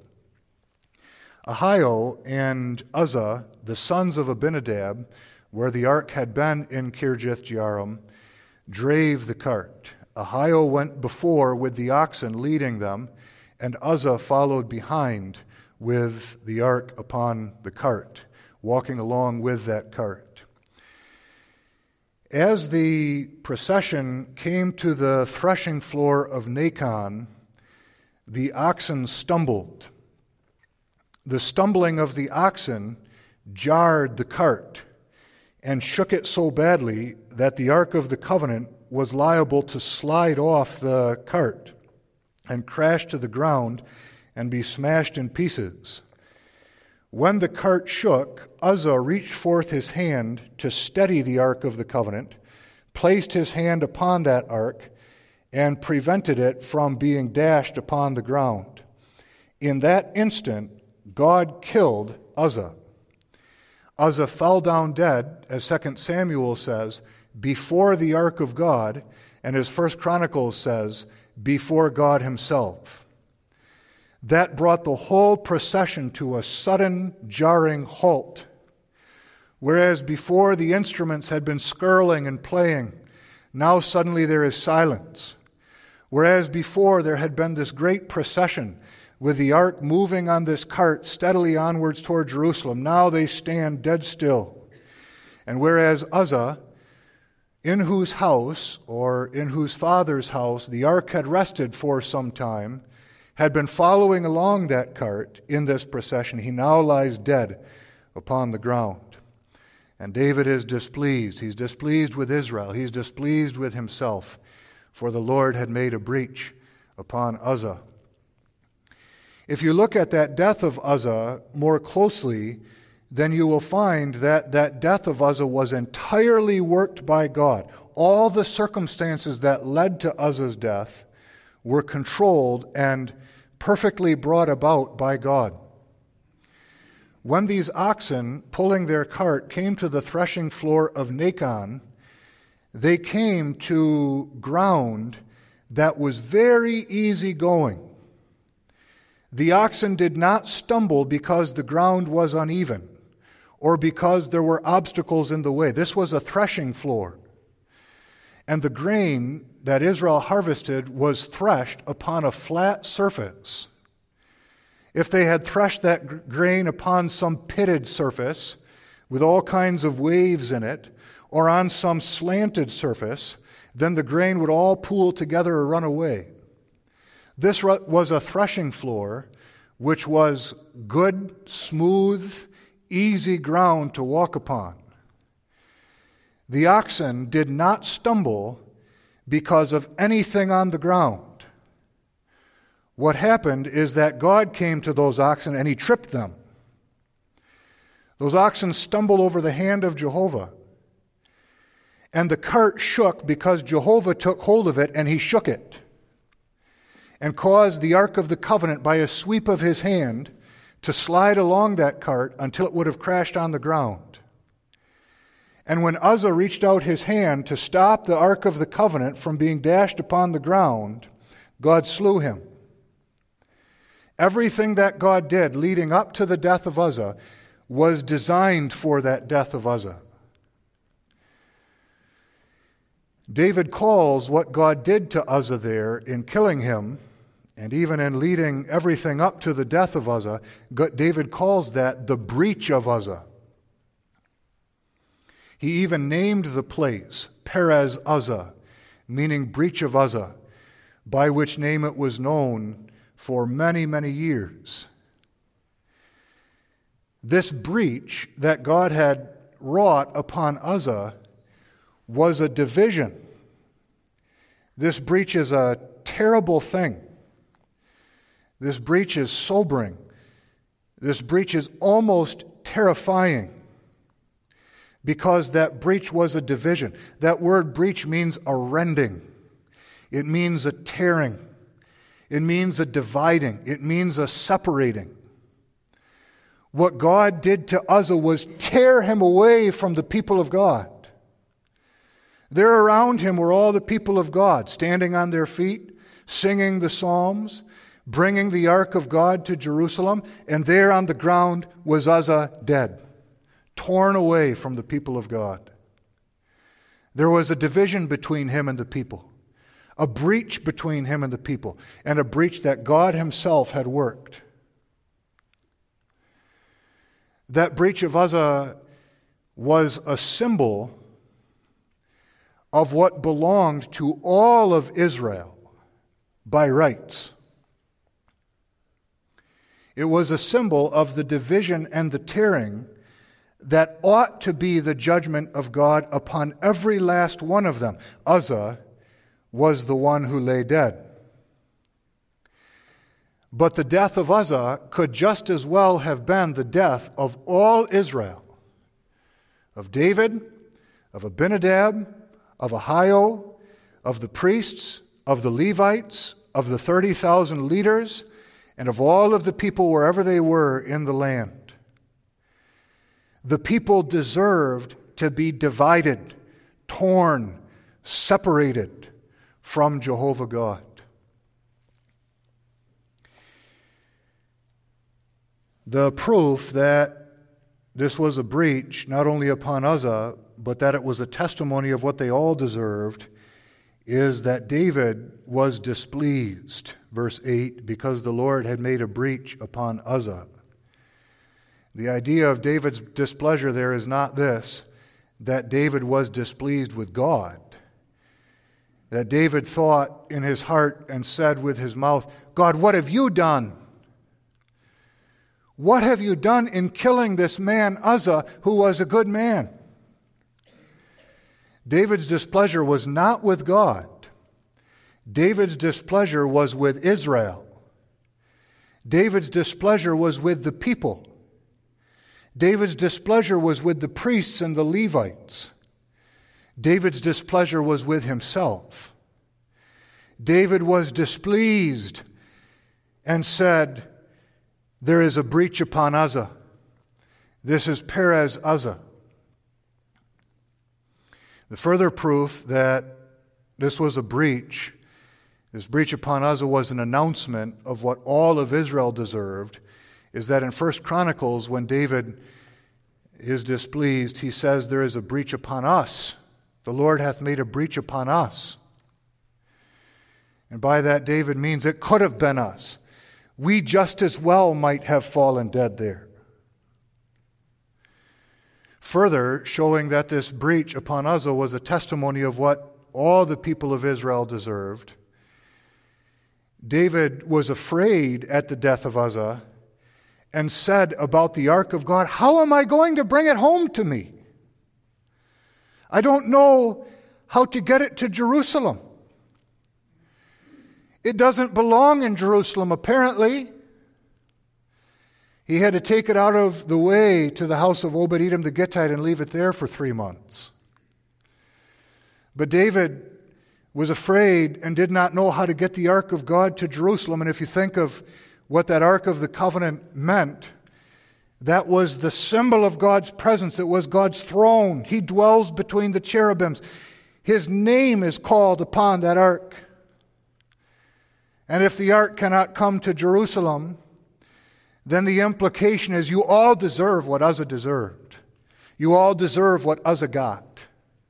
Ahio and Uzzah, the sons of Abinadab, where the ark had been in Kirjath-jearim, drave the cart. Ahio went before with the oxen leading them, and Uzzah followed behind with the ark upon the cart, walking along with that cart. As the procession came to the threshing floor of Nacon, the oxen stumbled. The stumbling of the oxen jarred the cart and shook it so badly that the Ark of the Covenant was liable to slide off the cart and crash to the ground and be smashed in pieces. When the cart shook, Uzzah reached forth his hand to steady the Ark of the Covenant, placed his hand upon that ark, and prevented it from being dashed upon the ground. In that instant, God killed Uzzah. Uzzah fell down dead, as 2 Samuel says, before the ark of God, and as 1 Chronicles says, before God himself. That brought the whole procession to a sudden, jarring halt. Whereas before the instruments had been skirling and playing, now suddenly there is silence. Whereas before there had been this great procession with the ark moving on this cart steadily onwards toward Jerusalem, now they stand dead still. And whereas Uzzah, in whose house, or in whose father's house, the ark had rested for some time, had been following along that cart in this procession, he now lies dead upon the ground. And David is displeased. He's displeased with Israel. He's displeased with himself, for the Lord had made a breach upon Uzzah. If you look at that death of Uzzah more closely, then you will find that that death of Uzzah was entirely worked by God. All the circumstances that led to Uzzah's death were controlled and perfectly brought about by God. When these oxen, pulling their cart, came to the threshing floor of Nacon, they came to ground that was very easy going. The oxen did not stumble because the ground was uneven or because there were obstacles in the way. This was a threshing floor. And the grain that Israel harvested was threshed upon a flat surface. If they had threshed that grain upon some pitted surface with all kinds of waves in it, or on some slanted surface, then the grain would all pool together or run away. This was a threshing floor which was good, smooth, easy ground to walk upon. The oxen did not stumble because of anything on the ground. What happened is that God came to those oxen and he tripped them. Those oxen stumbled over the hand of Jehovah. And the cart shook because Jehovah took hold of it and he shook it and caused the Ark of the Covenant by a sweep of his hand to slide along that cart until it would have crashed on the ground. And when Uzzah reached out his hand to stop the Ark of the Covenant from being dashed upon the ground, God slew him. Everything that God did leading up to the death of Uzzah was designed for that death of Uzzah. David calls what God did to Uzzah there in killing him, and even in leading everything up to the death of Uzzah, David calls that the breach of Uzzah. He even named the place Perez Uzzah, meaning breach of Uzzah, by which name it was known for many, many years. This breach that God had wrought upon Uzzah was a division. This breach is a terrible thing. This breach is sobering. This breach is almost terrifying because that breach was a division. That word breach means a rending. It means a tearing. It means a dividing. It means a separating. What God did to Uzzah was tear him away from the people of God. There around him were all the people of God, standing on their feet, singing the psalms, bringing the ark of God to Jerusalem, and there on the ground was Uzzah dead, torn away from the people of God. There was a division between him and the people, a breach between him and the people, and a breach that God himself had worked. That breach of Uzzah was a symbol of what belonged to all of Israel by rights. It was a symbol of the division and the tearing that ought to be the judgment of God upon every last one of them. Uzzah was the one who lay dead. But the death of Uzzah could just as well have been the death of all Israel, of David, of Abinadab, of Ahio, of the priests, of the Levites, of the 30,000 leaders, and of all of the people wherever they were in the land. The people deserved to be divided, torn, separated from Jehovah God. The proof that this was a breach, not only upon Uzzah, but that it was a testimony of what they all deserved, is that David was displeased, verse 8, because the Lord had made a breach upon Uzzah. The idea of David's displeasure there is not this, that David was displeased with God, that David thought in his heart and said with his mouth, God, what have you done? What have you done in killing this man Uzzah, who was a good man? David's displeasure was not with God. David's displeasure was with Israel. David's displeasure was with the people. David's displeasure was with the priests and the Levites. David's displeasure was with himself. David was displeased and said, there is a breach upon Uzzah. This is Perez Uzzah. The further proof that this was a breach, this breach upon Uzzah was an announcement of what all of Israel deserved, is that in 1 Chronicles, when David is displeased, he says, there is a breach upon us. The Lord hath made a breach upon us. And by that, David means it could have been us. We just as well might have fallen dead there. Further, showing that this breach upon Uzzah was a testimony of what all the people of Israel deserved, David was afraid at the death of Uzzah and said about the ark of God, how am I going to bring it home to me? I don't know how to get it to Jerusalem. It doesn't belong in Jerusalem, apparently. He had to take it out of the way to the house of Obed-Edom the Gittite and leave it there for 3 months. But David was afraid and did not know how to get the ark of God to Jerusalem. And if you think of what that Ark of the Covenant meant, that was the symbol of God's presence. It was God's throne. He dwells between the cherubims. His name is called upon that ark. And if the ark cannot come to Jerusalem, then the implication is you all deserve what Uzzah deserved. You all deserve what Uzzah got.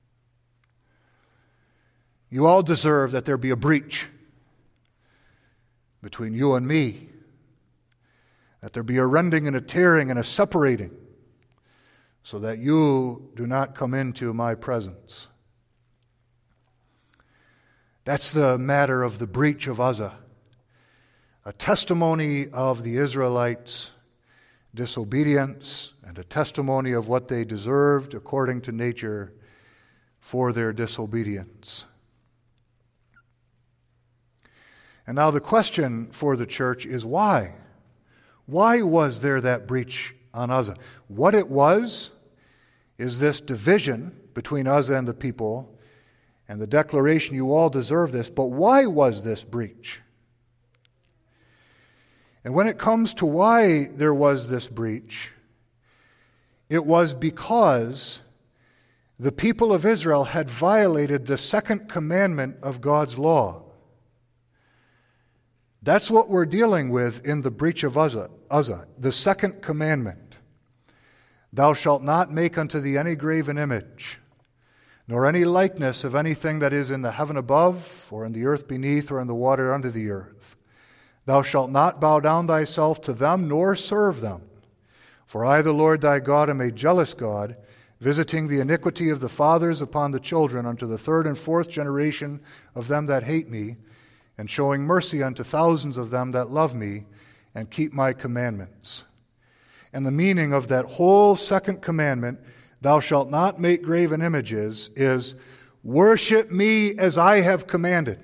You all deserve that there be a breach between you and me. That there be a rending and a tearing and a separating, so that you do not come into my presence. That's the matter of the breach of Uzzah. A testimony of the Israelites' disobedience and a testimony of what they deserved according to nature for their disobedience. And now the question for the church is why? Why was there that breach on Uzzah? What it was is this division between Uzzah and the people and the declaration, you all deserve this. But why was this breach? And when it comes to why there was this breach, it was because the people of Israel had violated the second commandment of God's law. That's what we're dealing with in the breach of Uzzah, the second commandment. Thou shalt not make unto thee any graven image, nor any likeness of anything that is in the heaven above, or in the earth beneath, or in the water under the earth. Thou shalt not bow down thyself to them, nor serve them. For I, the Lord thy God, am a jealous God, visiting the iniquity of the fathers upon the children unto the third and fourth generation of them that hate me, and showing mercy unto thousands of them that love me and keep my commandments. And the meaning of that whole second commandment, thou shalt not make graven images, is worship me as I have commanded.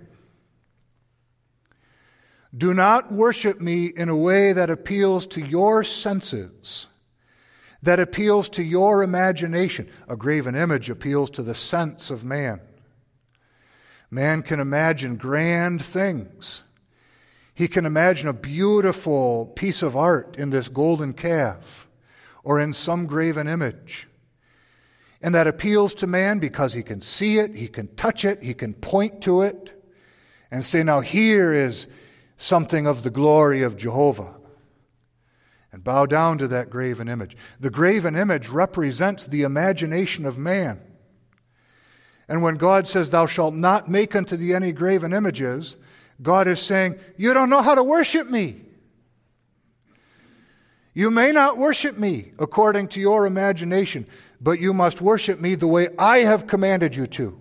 Do not worship me in a way that appeals to your senses, that appeals to your imagination. A graven image appeals to the sense of man. Man can imagine grand things. He can imagine a beautiful piece of art in this golden calf or in some graven image. And that appeals to man because he can see it, he can touch it, he can point to it and say, now here is something of the glory of Jehovah, and bow down to that graven image. The graven image represents the imagination of man. And when God says, thou shalt not make unto thee any graven images, God is saying, you don't know how to worship me. You may not worship me according to your imagination, but you must worship me the way I have commanded you to.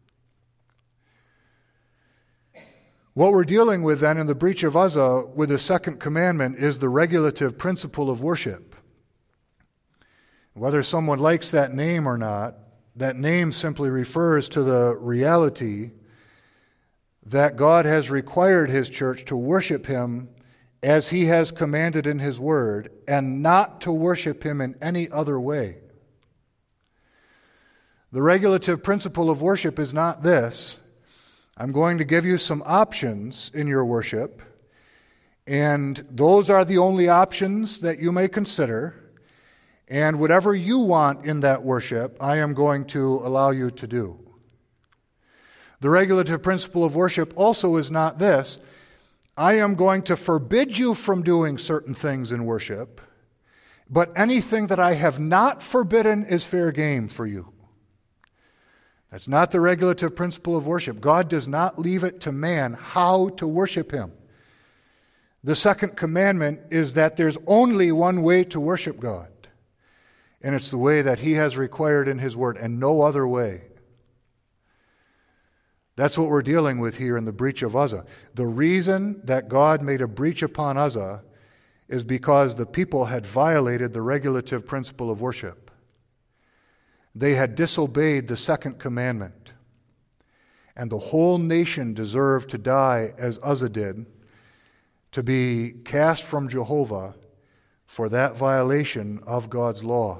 What we're dealing with then in the breach of Uzzah with the second commandment is the regulative principle of worship. Whether someone likes that name or not, that name simply refers to the reality that God has required His church to worship Him as He has commanded in His Word, and not to worship Him in any other way. The regulative principle of worship is not this: I'm going to give you some options in your worship, and those are the only options that you may consider, and whatever you want in that worship, I am going to allow you to do. The regulative principle of worship also is not this: I am going to forbid you from doing certain things in worship, but anything that I have not forbidden is fair game for you. That's not the regulative principle of worship. God does not leave it to man how to worship Him. The second commandment is that there's only one way to worship God, and it's the way that He has required in His Word, and no other way. That's what we're dealing with here in the breach of Uzzah. The reason that God made a breach upon Uzzah is because the people had violated the regulative principle of worship. They had disobeyed the second commandment. And the whole nation deserved to die as Uzzah did, to be cast from Jehovah for that violation of God's law.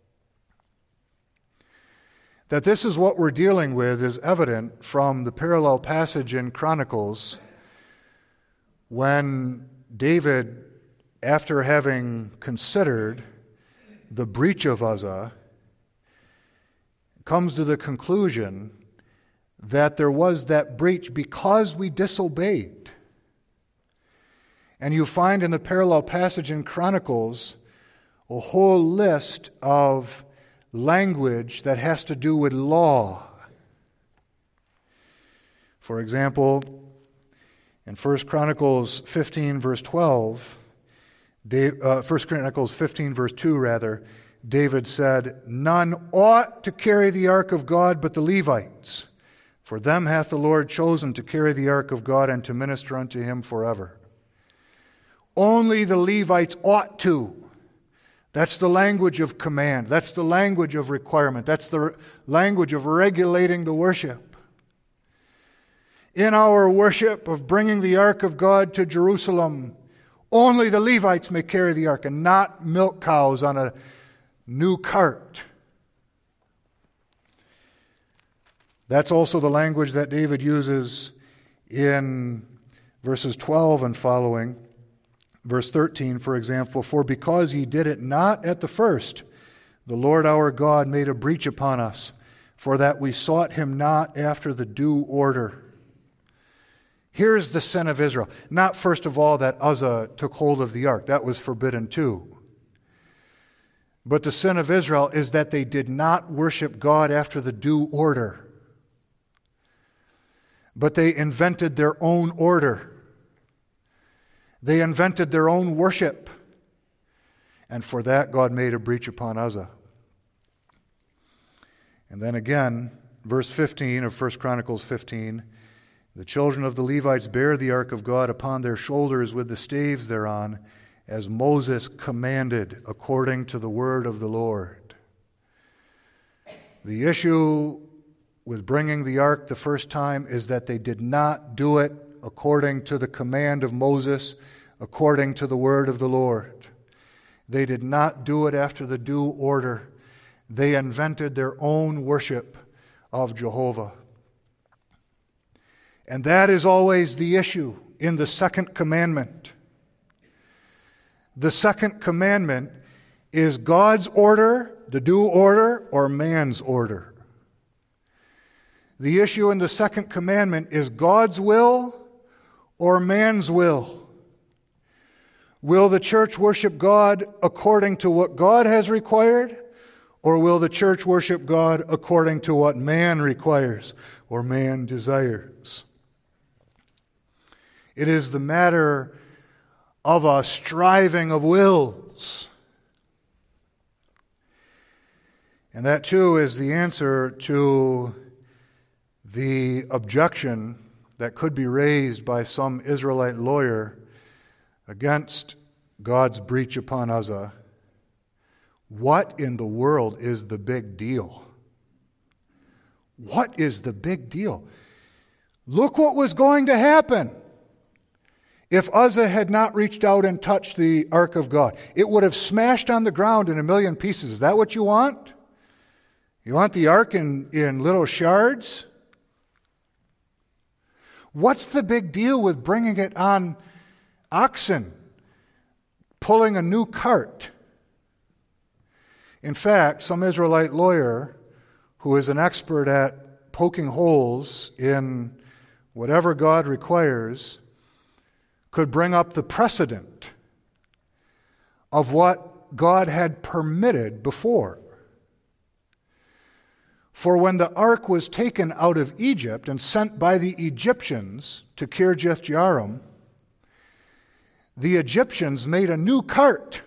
That this is what we're dealing with is evident from the parallel passage in Chronicles when David, after having considered the breach of Uzzah, comes to the conclusion that there was that breach because we disobeyed. And you find in the parallel passage in Chronicles a whole list of language that has to do with law. For example, in 1 Chronicles 15 verse 12, 1 Chronicles 15 verse 2 rather, David said, none ought to carry the ark of God but the Levites, for them hath the Lord chosen to carry the ark of God and to minister unto Him forever. Only the Levites ought to. That's the language of command. That's the language of requirement. That's the language of regulating the worship. In our worship of bringing the ark of God to Jerusalem, only the Levites may carry the ark and not milk cows on a new cart. That's also the language that David uses in verses 12 and following. Verse 13, for example, for because ye did it not at the first, the Lord our God made a breach upon us, for that we sought him not after the due order. Here's the sin of Israel. Not, first of all, that Uzzah took hold of the ark. That was forbidden too. But the sin of Israel is that they did not worship God after the due order, but they invented their own order. They invented their own worship. And for that, God made a breach upon Uzzah. And then again, verse 15 of 1 Chronicles 15, the children of the Levites bear the ark of God upon their shoulders with the staves thereon, as Moses commanded according to the word of the Lord. The issue with bringing the ark the first time is that they did not do it according to the command of Moses, according to the word of the Lord. They did not do it after the due order. They invented their own worship of Jehovah. And that is always the issue in the second commandment. The second commandment is God's order, the due order, or man's order. The issue in the second commandment is God's will or man's will. Will the church worship God according to what God has required, or will the church worship God according to what man requires or man desires? It is the matter of a striving of wills. And that too is the answer to the objection that could be raised by some Israelite lawyer against God's breach upon Uzzah. What in the world is the big deal? What is the big deal? Look what was going to happen if Uzzah had not reached out and touched the ark of God. It would have smashed on the ground in a million pieces. Is that what you want? You want the ark in little shards? What's the big deal with bringing it on oxen, pulling a new cart? In fact, some Israelite lawyer who is an expert at poking holes in whatever God requires could bring up the precedent of what God had permitted before. For when the ark was taken out of Egypt and sent by the Egyptians to Kirjath-jearim, the Egyptians made a new cart.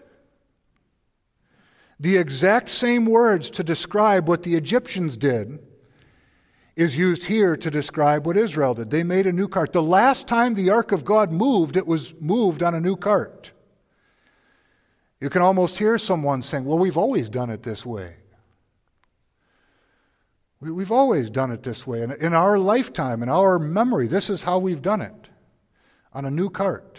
The exact same words to describe what the Egyptians did is used here to describe what Israel did. They made a new cart. The last time the ark of God moved, it was moved on a new cart. You can almost hear someone saying, well, we've always done it this way. We've always done it this way. In our lifetime, in our memory, this is how we've done it, on a new cart.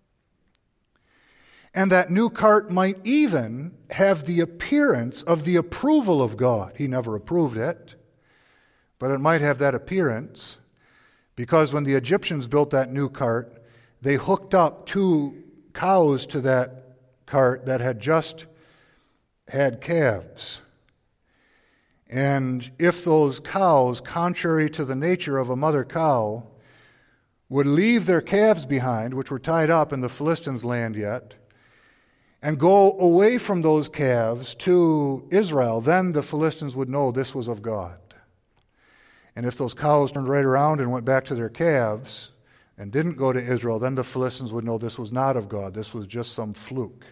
And that new cart might even have the appearance of the approval of God. He never approved it, but it might have that appearance, because when the Egyptians built that new cart, they hooked up 2 cows to that cart that had just had calves. And if those cows, contrary to the nature of a mother cow, would leave their calves behind, which were tied up in the Philistines' land yet, and go away from those calves to Israel, then the Philistines would know this was of God. And if those cows turned right around and went back to their calves and didn't go to Israel, then the Philistines would know this was not of God. This was just some fluke.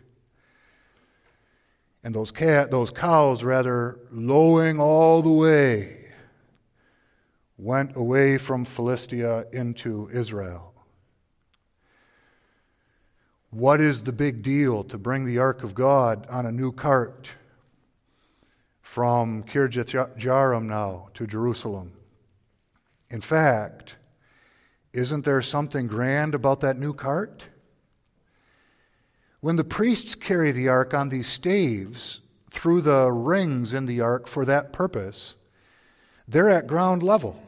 And those cows, rather lowing all the way, went away from Philistia into Israel. What is the big deal to bring the ark of God on a new cart from Kirjath-jearim now to Jerusalem? In fact, isn't there something grand about that new cart? When the priests carry the ark on these staves through the rings in the ark for that purpose, they're at ground level.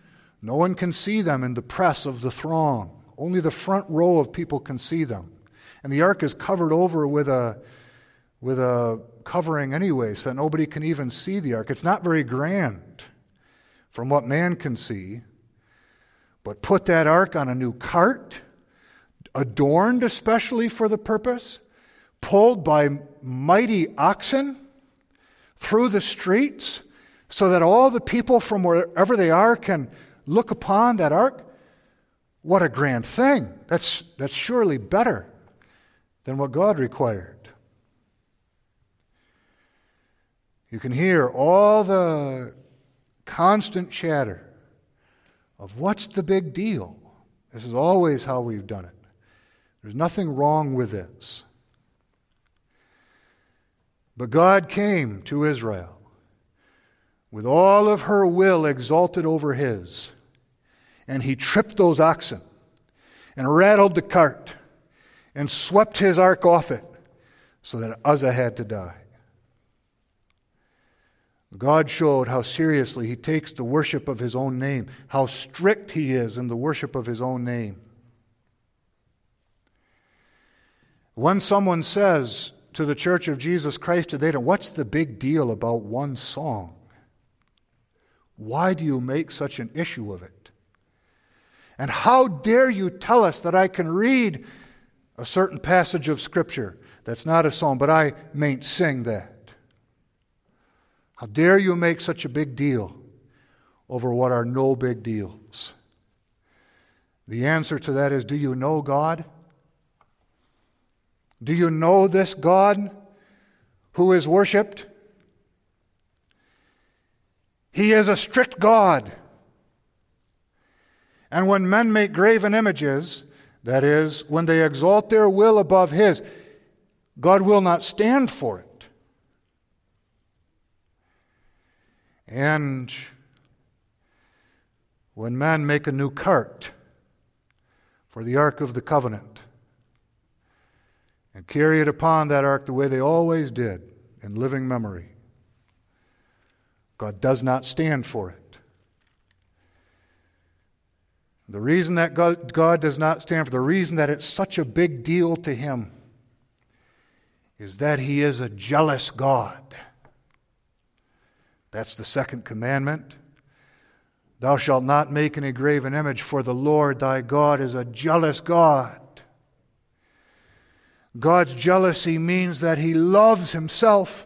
No one can see them in the press of the throng. Only the front row of people can see them. And the ark is covered over with a covering anyway, so that nobody can even see the ark. It's not very grand from what man can see. But put that ark on a new cart, adorned especially for the purpose, pulled by mighty oxen through the streets, so that all the people from wherever they are can look upon that ark. What a grand thing. That's surely better than what God required. You can hear all the constant chatter of what's the big deal. This is always how we've done it. There's nothing wrong with this. But God came to Israel with all of her will exalted over his, and he tripped those oxen and rattled the cart and swept his ark off it so that Uzzah had to die. God showed how seriously he takes the worship of his own name, how strict he is in the worship of his own name. When someone says to the Church of Jesus Christ today, what's the big deal about one song? Why do you make such an issue of it? And how dare you tell us that I can read a certain passage of Scripture that's not a song, but I mayn't sing that? How dare you make such a big deal over what are no big deals? The answer to that is, do you know God? Do you know this God who is worshipped? He is a strict God. And when men make graven images, that is, when they exalt their will above his, God will not stand for it. And when men make a new cart for the Ark of the Covenant and carry it upon that ark the way they always did in living memory, God does not stand for it. The reason that God does not stand for, the reason that it's such a big deal to him, is that he is a jealous God. That's the second commandment. Thou shalt not make any graven image, for the Lord thy God is a jealous God. God's jealousy means that he loves himself.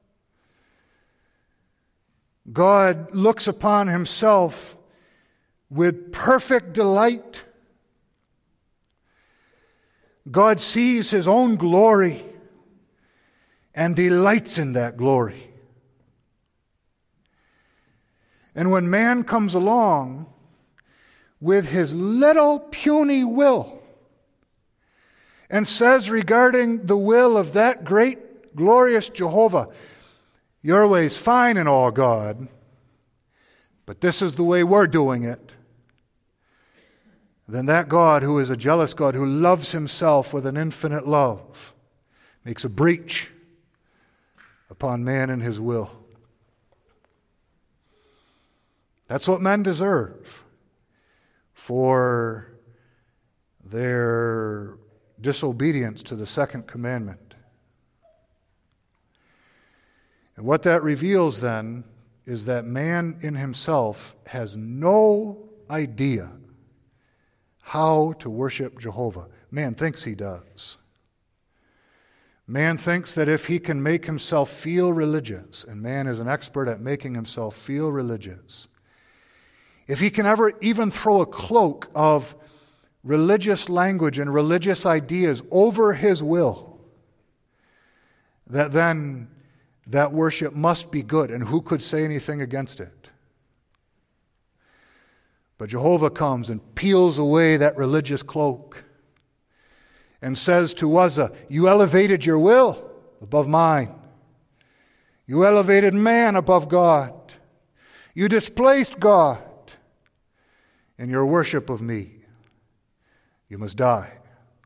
God looks upon himself with perfect delight. God sees his own glory and delights in that glory. And when man comes along with his little puny will and says regarding the will of that great, glorious Jehovah, your way's fine and all, God, but this is the way we're doing it, then that God, who is a jealous God, who loves himself with an infinite love, makes a breach upon man and his will. That's what men deserve for their disobedience to the second commandment. And what that reveals then is that man in himself has no idea how to worship Jehovah. Man thinks he does. Man thinks that if he can make himself feel religious, and man is an expert at making himself feel religious, if he can ever even throw a cloak of religious language and religious ideas over his will, that then that worship must be good, and who could say anything against it? But Jehovah comes and peels away that religious cloak and says to Uzzah, you elevated your will above mine. You elevated man above God. You displaced God in your worship of me. You must die.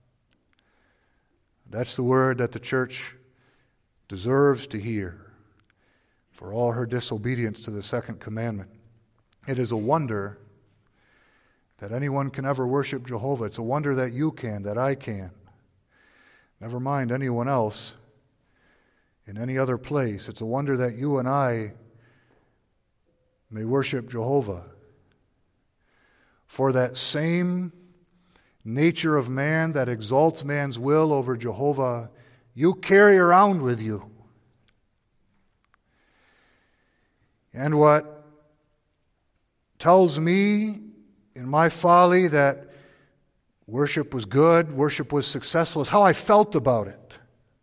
That's the word that the church deserves to hear for all her disobedience to the second commandment. It is a wonder that anyone can ever worship Jehovah. It's a wonder that you can, that I can. Never mind anyone else in any other place. It's a wonder that you and I may worship Jehovah. For that same nature of man that exalts man's will over Jehovah, you carry around with you. And what tells me in my folly that worship was good, worship was successful, is how I felt about it.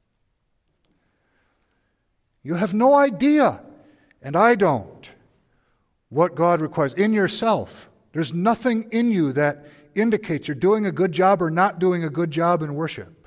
You have no idea, and I don't, what God requires in yourself. There's nothing in you that indicates you're doing a good job or not doing a good job in worship.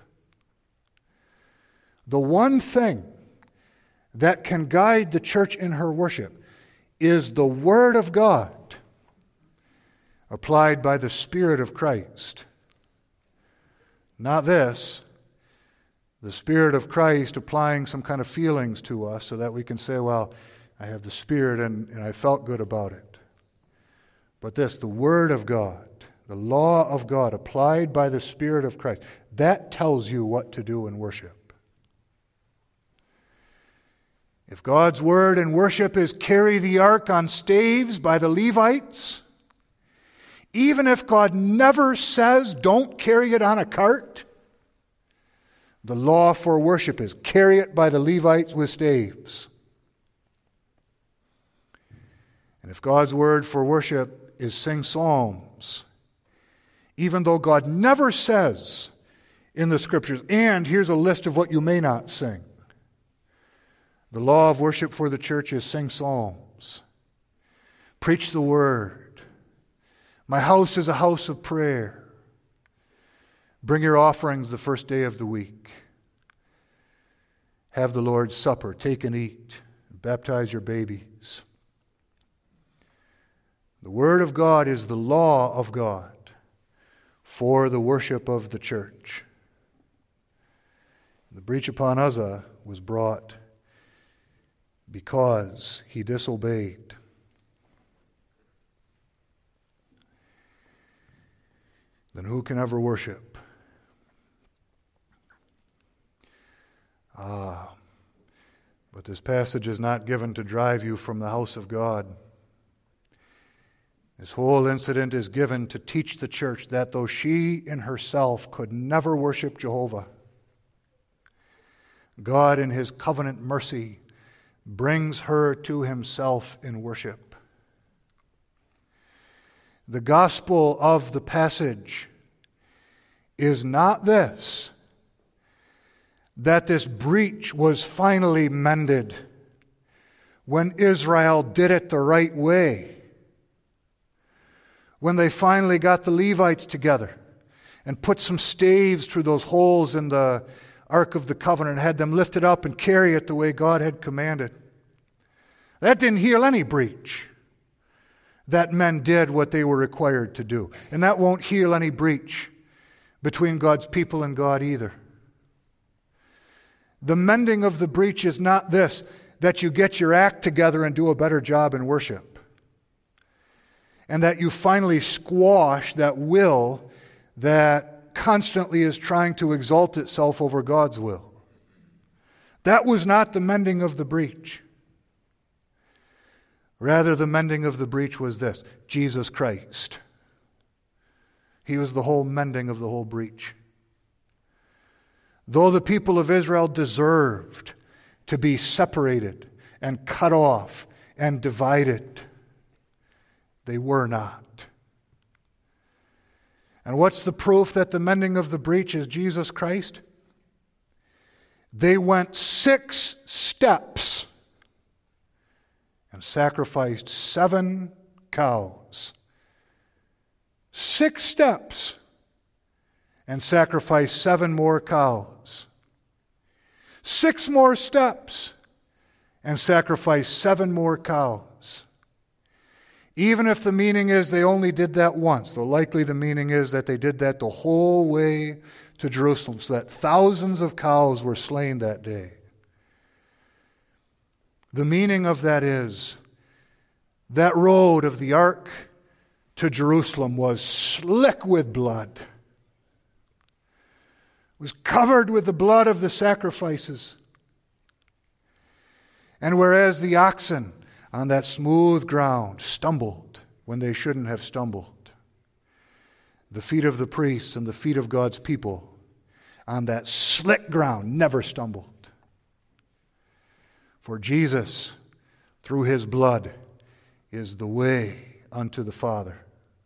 The one thing that can guide the church in her worship is the Word of God applied by the Spirit of Christ. Not this, the Spirit of Christ applying some kind of feelings to us so that we can say, well, I have the Spirit and I felt good about it. But this, the Word of God, the law of God applied by the Spirit of Christ, that tells you what to do in worship. If God's Word in worship is carry the ark on staves by the Levites, even if God never says don't carry it on a cart, the law for worship is carry it by the Levites with staves. And if God's word for worship is sing psalms, even though God never says in the Scriptures, and here's a list of what you may not sing, the law of worship for the church is sing psalms, preach the word, my house is a house of prayer, bring your offerings the first day of the week, have the Lord's Supper, take and eat, baptize your babies. The Word of God is the law of God for the worship of the church. The breach upon Uzzah was brought because he disobeyed. Then who can ever worship? But this passage is not given to drive you from the house of God. This whole incident is given to teach the church that though she in herself could never worship Jehovah, God in His covenant mercy brings her to Himself in worship. The gospel of the passage is not this, that this breach was finally mended when Israel did it the right way. When they finally got the Levites together and put some staves through those holes in the Ark of the Covenant, had them lift it up and carry it the way God had commanded. That didn't heal any breach. That men did what they were required to do. And that won't heal any breach between God's people and God either. The mending of the breach is not this, that you get your act together and do a better job in worship, and that you finally squash that will that constantly is trying to exalt itself over God's will. That was not the mending of the breach. Rather, the mending of the breach was this: Jesus Christ. He was the whole mending of the whole breach. Though the people of Israel deserved to be separated and cut off and divided, they were not. And what's the proof that the mending of the breach is Jesus Christ? They went 6 steps and sacrificed 7 cows. 6 steps and sacrificed 7 more cows. 6 more steps and sacrificed 7 more cows. Even if the meaning is they only did that once, though likely the meaning is that they did that the whole way to Jerusalem, so that thousands of cows were slain that day. The meaning of that is that road of the ark to Jerusalem was slick with blood. was covered with the blood of the sacrifices. And whereas the oxen on that smooth ground stumbled when they shouldn't have stumbled, the feet of the priests and the feet of God's people on that slick ground never stumbled. For Jesus, through his blood, is the way unto the Father.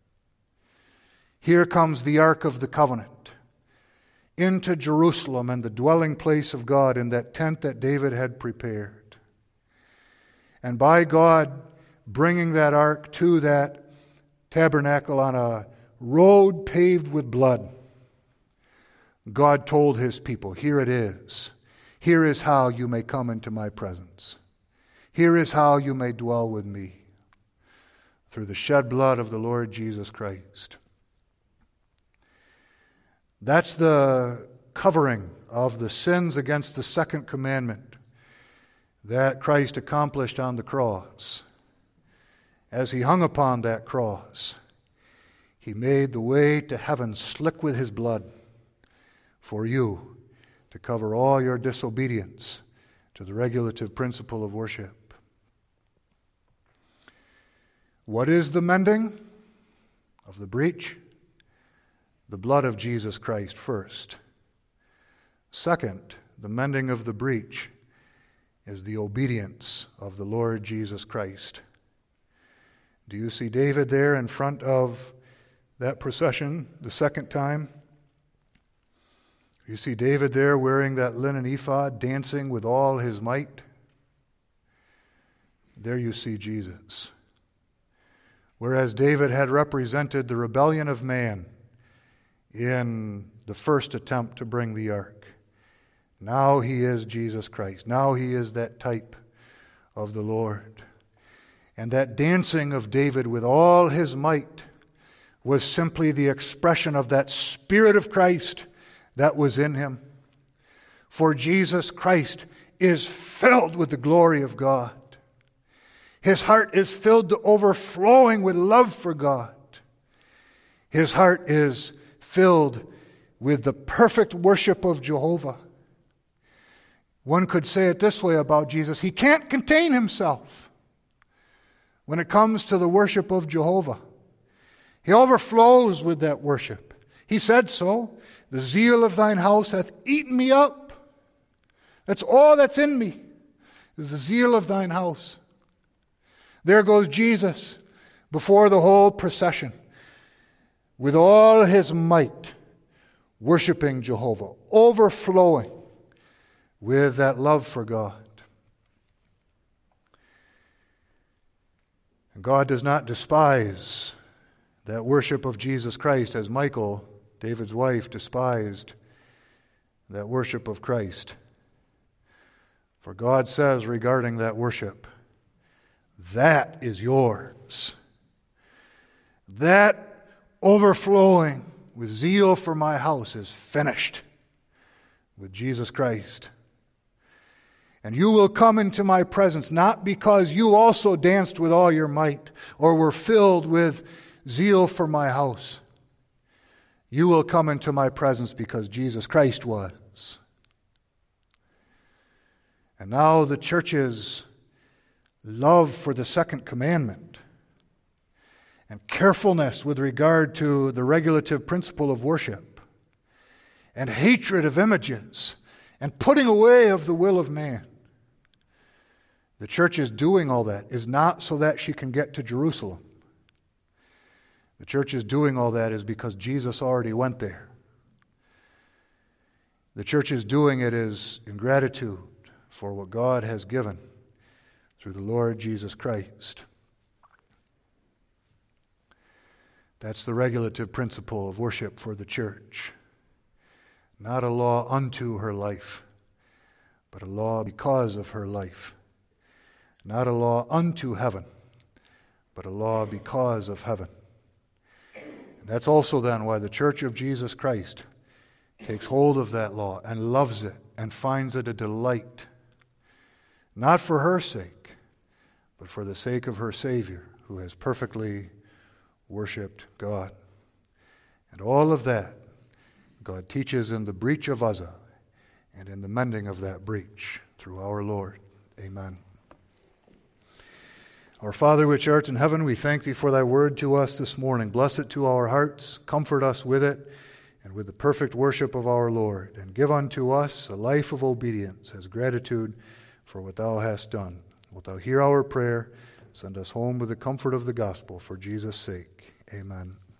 Here comes the Ark of the Covenant into Jerusalem and the dwelling place of God in that tent that David had prepared. And by God bringing that ark to that tabernacle on a road paved with blood, God told his people, here it is. Here is how you may come into my presence. Here is how you may dwell with me, through the shed blood of the Lord Jesus Christ. That's the covering of the sins against the second commandment that Christ accomplished on the cross. As he hung upon that cross, he made the way to heaven slick with his blood for you to cover all your disobedience to the regulative principle of worship. What is the mending of the breach? The blood of Jesus Christ first. Second, the mending of the breach is the obedience of the Lord Jesus Christ. Do you see David there in front of that procession the second time? You see David there wearing that linen ephod, dancing with all his might? There you see Jesus. Whereas David had represented the rebellion of man in the first attempt to bring the ark, now he is Jesus Christ. Now he is that type of the Lord. And that dancing of David with all his might was simply the expression of that Spirit of Christ that was in him. For Jesus Christ is filled with the glory of God. His heart is filled to overflowing with love for God. His heart is filled with the perfect worship of Jehovah. One could say it this way about Jesus: he can't contain himself when it comes to the worship of Jehovah. He overflows with that worship. He said so. The zeal of thine house hath eaten me up. That's all that's in me, is the zeal of thine house. There goes Jesus before the whole procession with all his might, worshiping Jehovah, overflowing with that love for God. And God does not despise that worship of Jesus Christ as Michal, David's wife, despised that worship of Christ. For God says regarding that worship, that is yours. That overflowing with zeal for my house is finished with Jesus Christ. And you will come into my presence not because you also danced with all your might or were filled with zeal for my house. You will come into my presence because Jesus Christ was. And now the church's love for the second commandment and carefulness with regard to the regulative principle of worship and hatred of images and putting away of the will of man. The church is doing all that is not so that she can get to Jerusalem. The church is doing all that is because Jesus already went there. The church is doing it is in gratitude for what God has given through the Lord Jesus Christ. That's the regulative principle of worship for the church. Not a law unto her life, but a law because of her life. Not a law unto heaven, but a law because of heaven. And that's also then why the Church of Jesus Christ takes hold of that law and loves it and finds it a delight. Not for her sake, but for the sake of her Savior, who has perfectly worshiped God. And all of that God teaches in the breach of Uzzah and in the mending of that breach through our Lord. Amen. Our Father which art in heaven, we thank thee for thy word to us this morning. Bless it to our hearts, comfort us with it, and with the perfect worship of our Lord, and give unto us a life of obedience as gratitude for what thou hast done. Wilt thou hear our prayer? Send us home with the comfort of the gospel for Jesus' sake. Amen.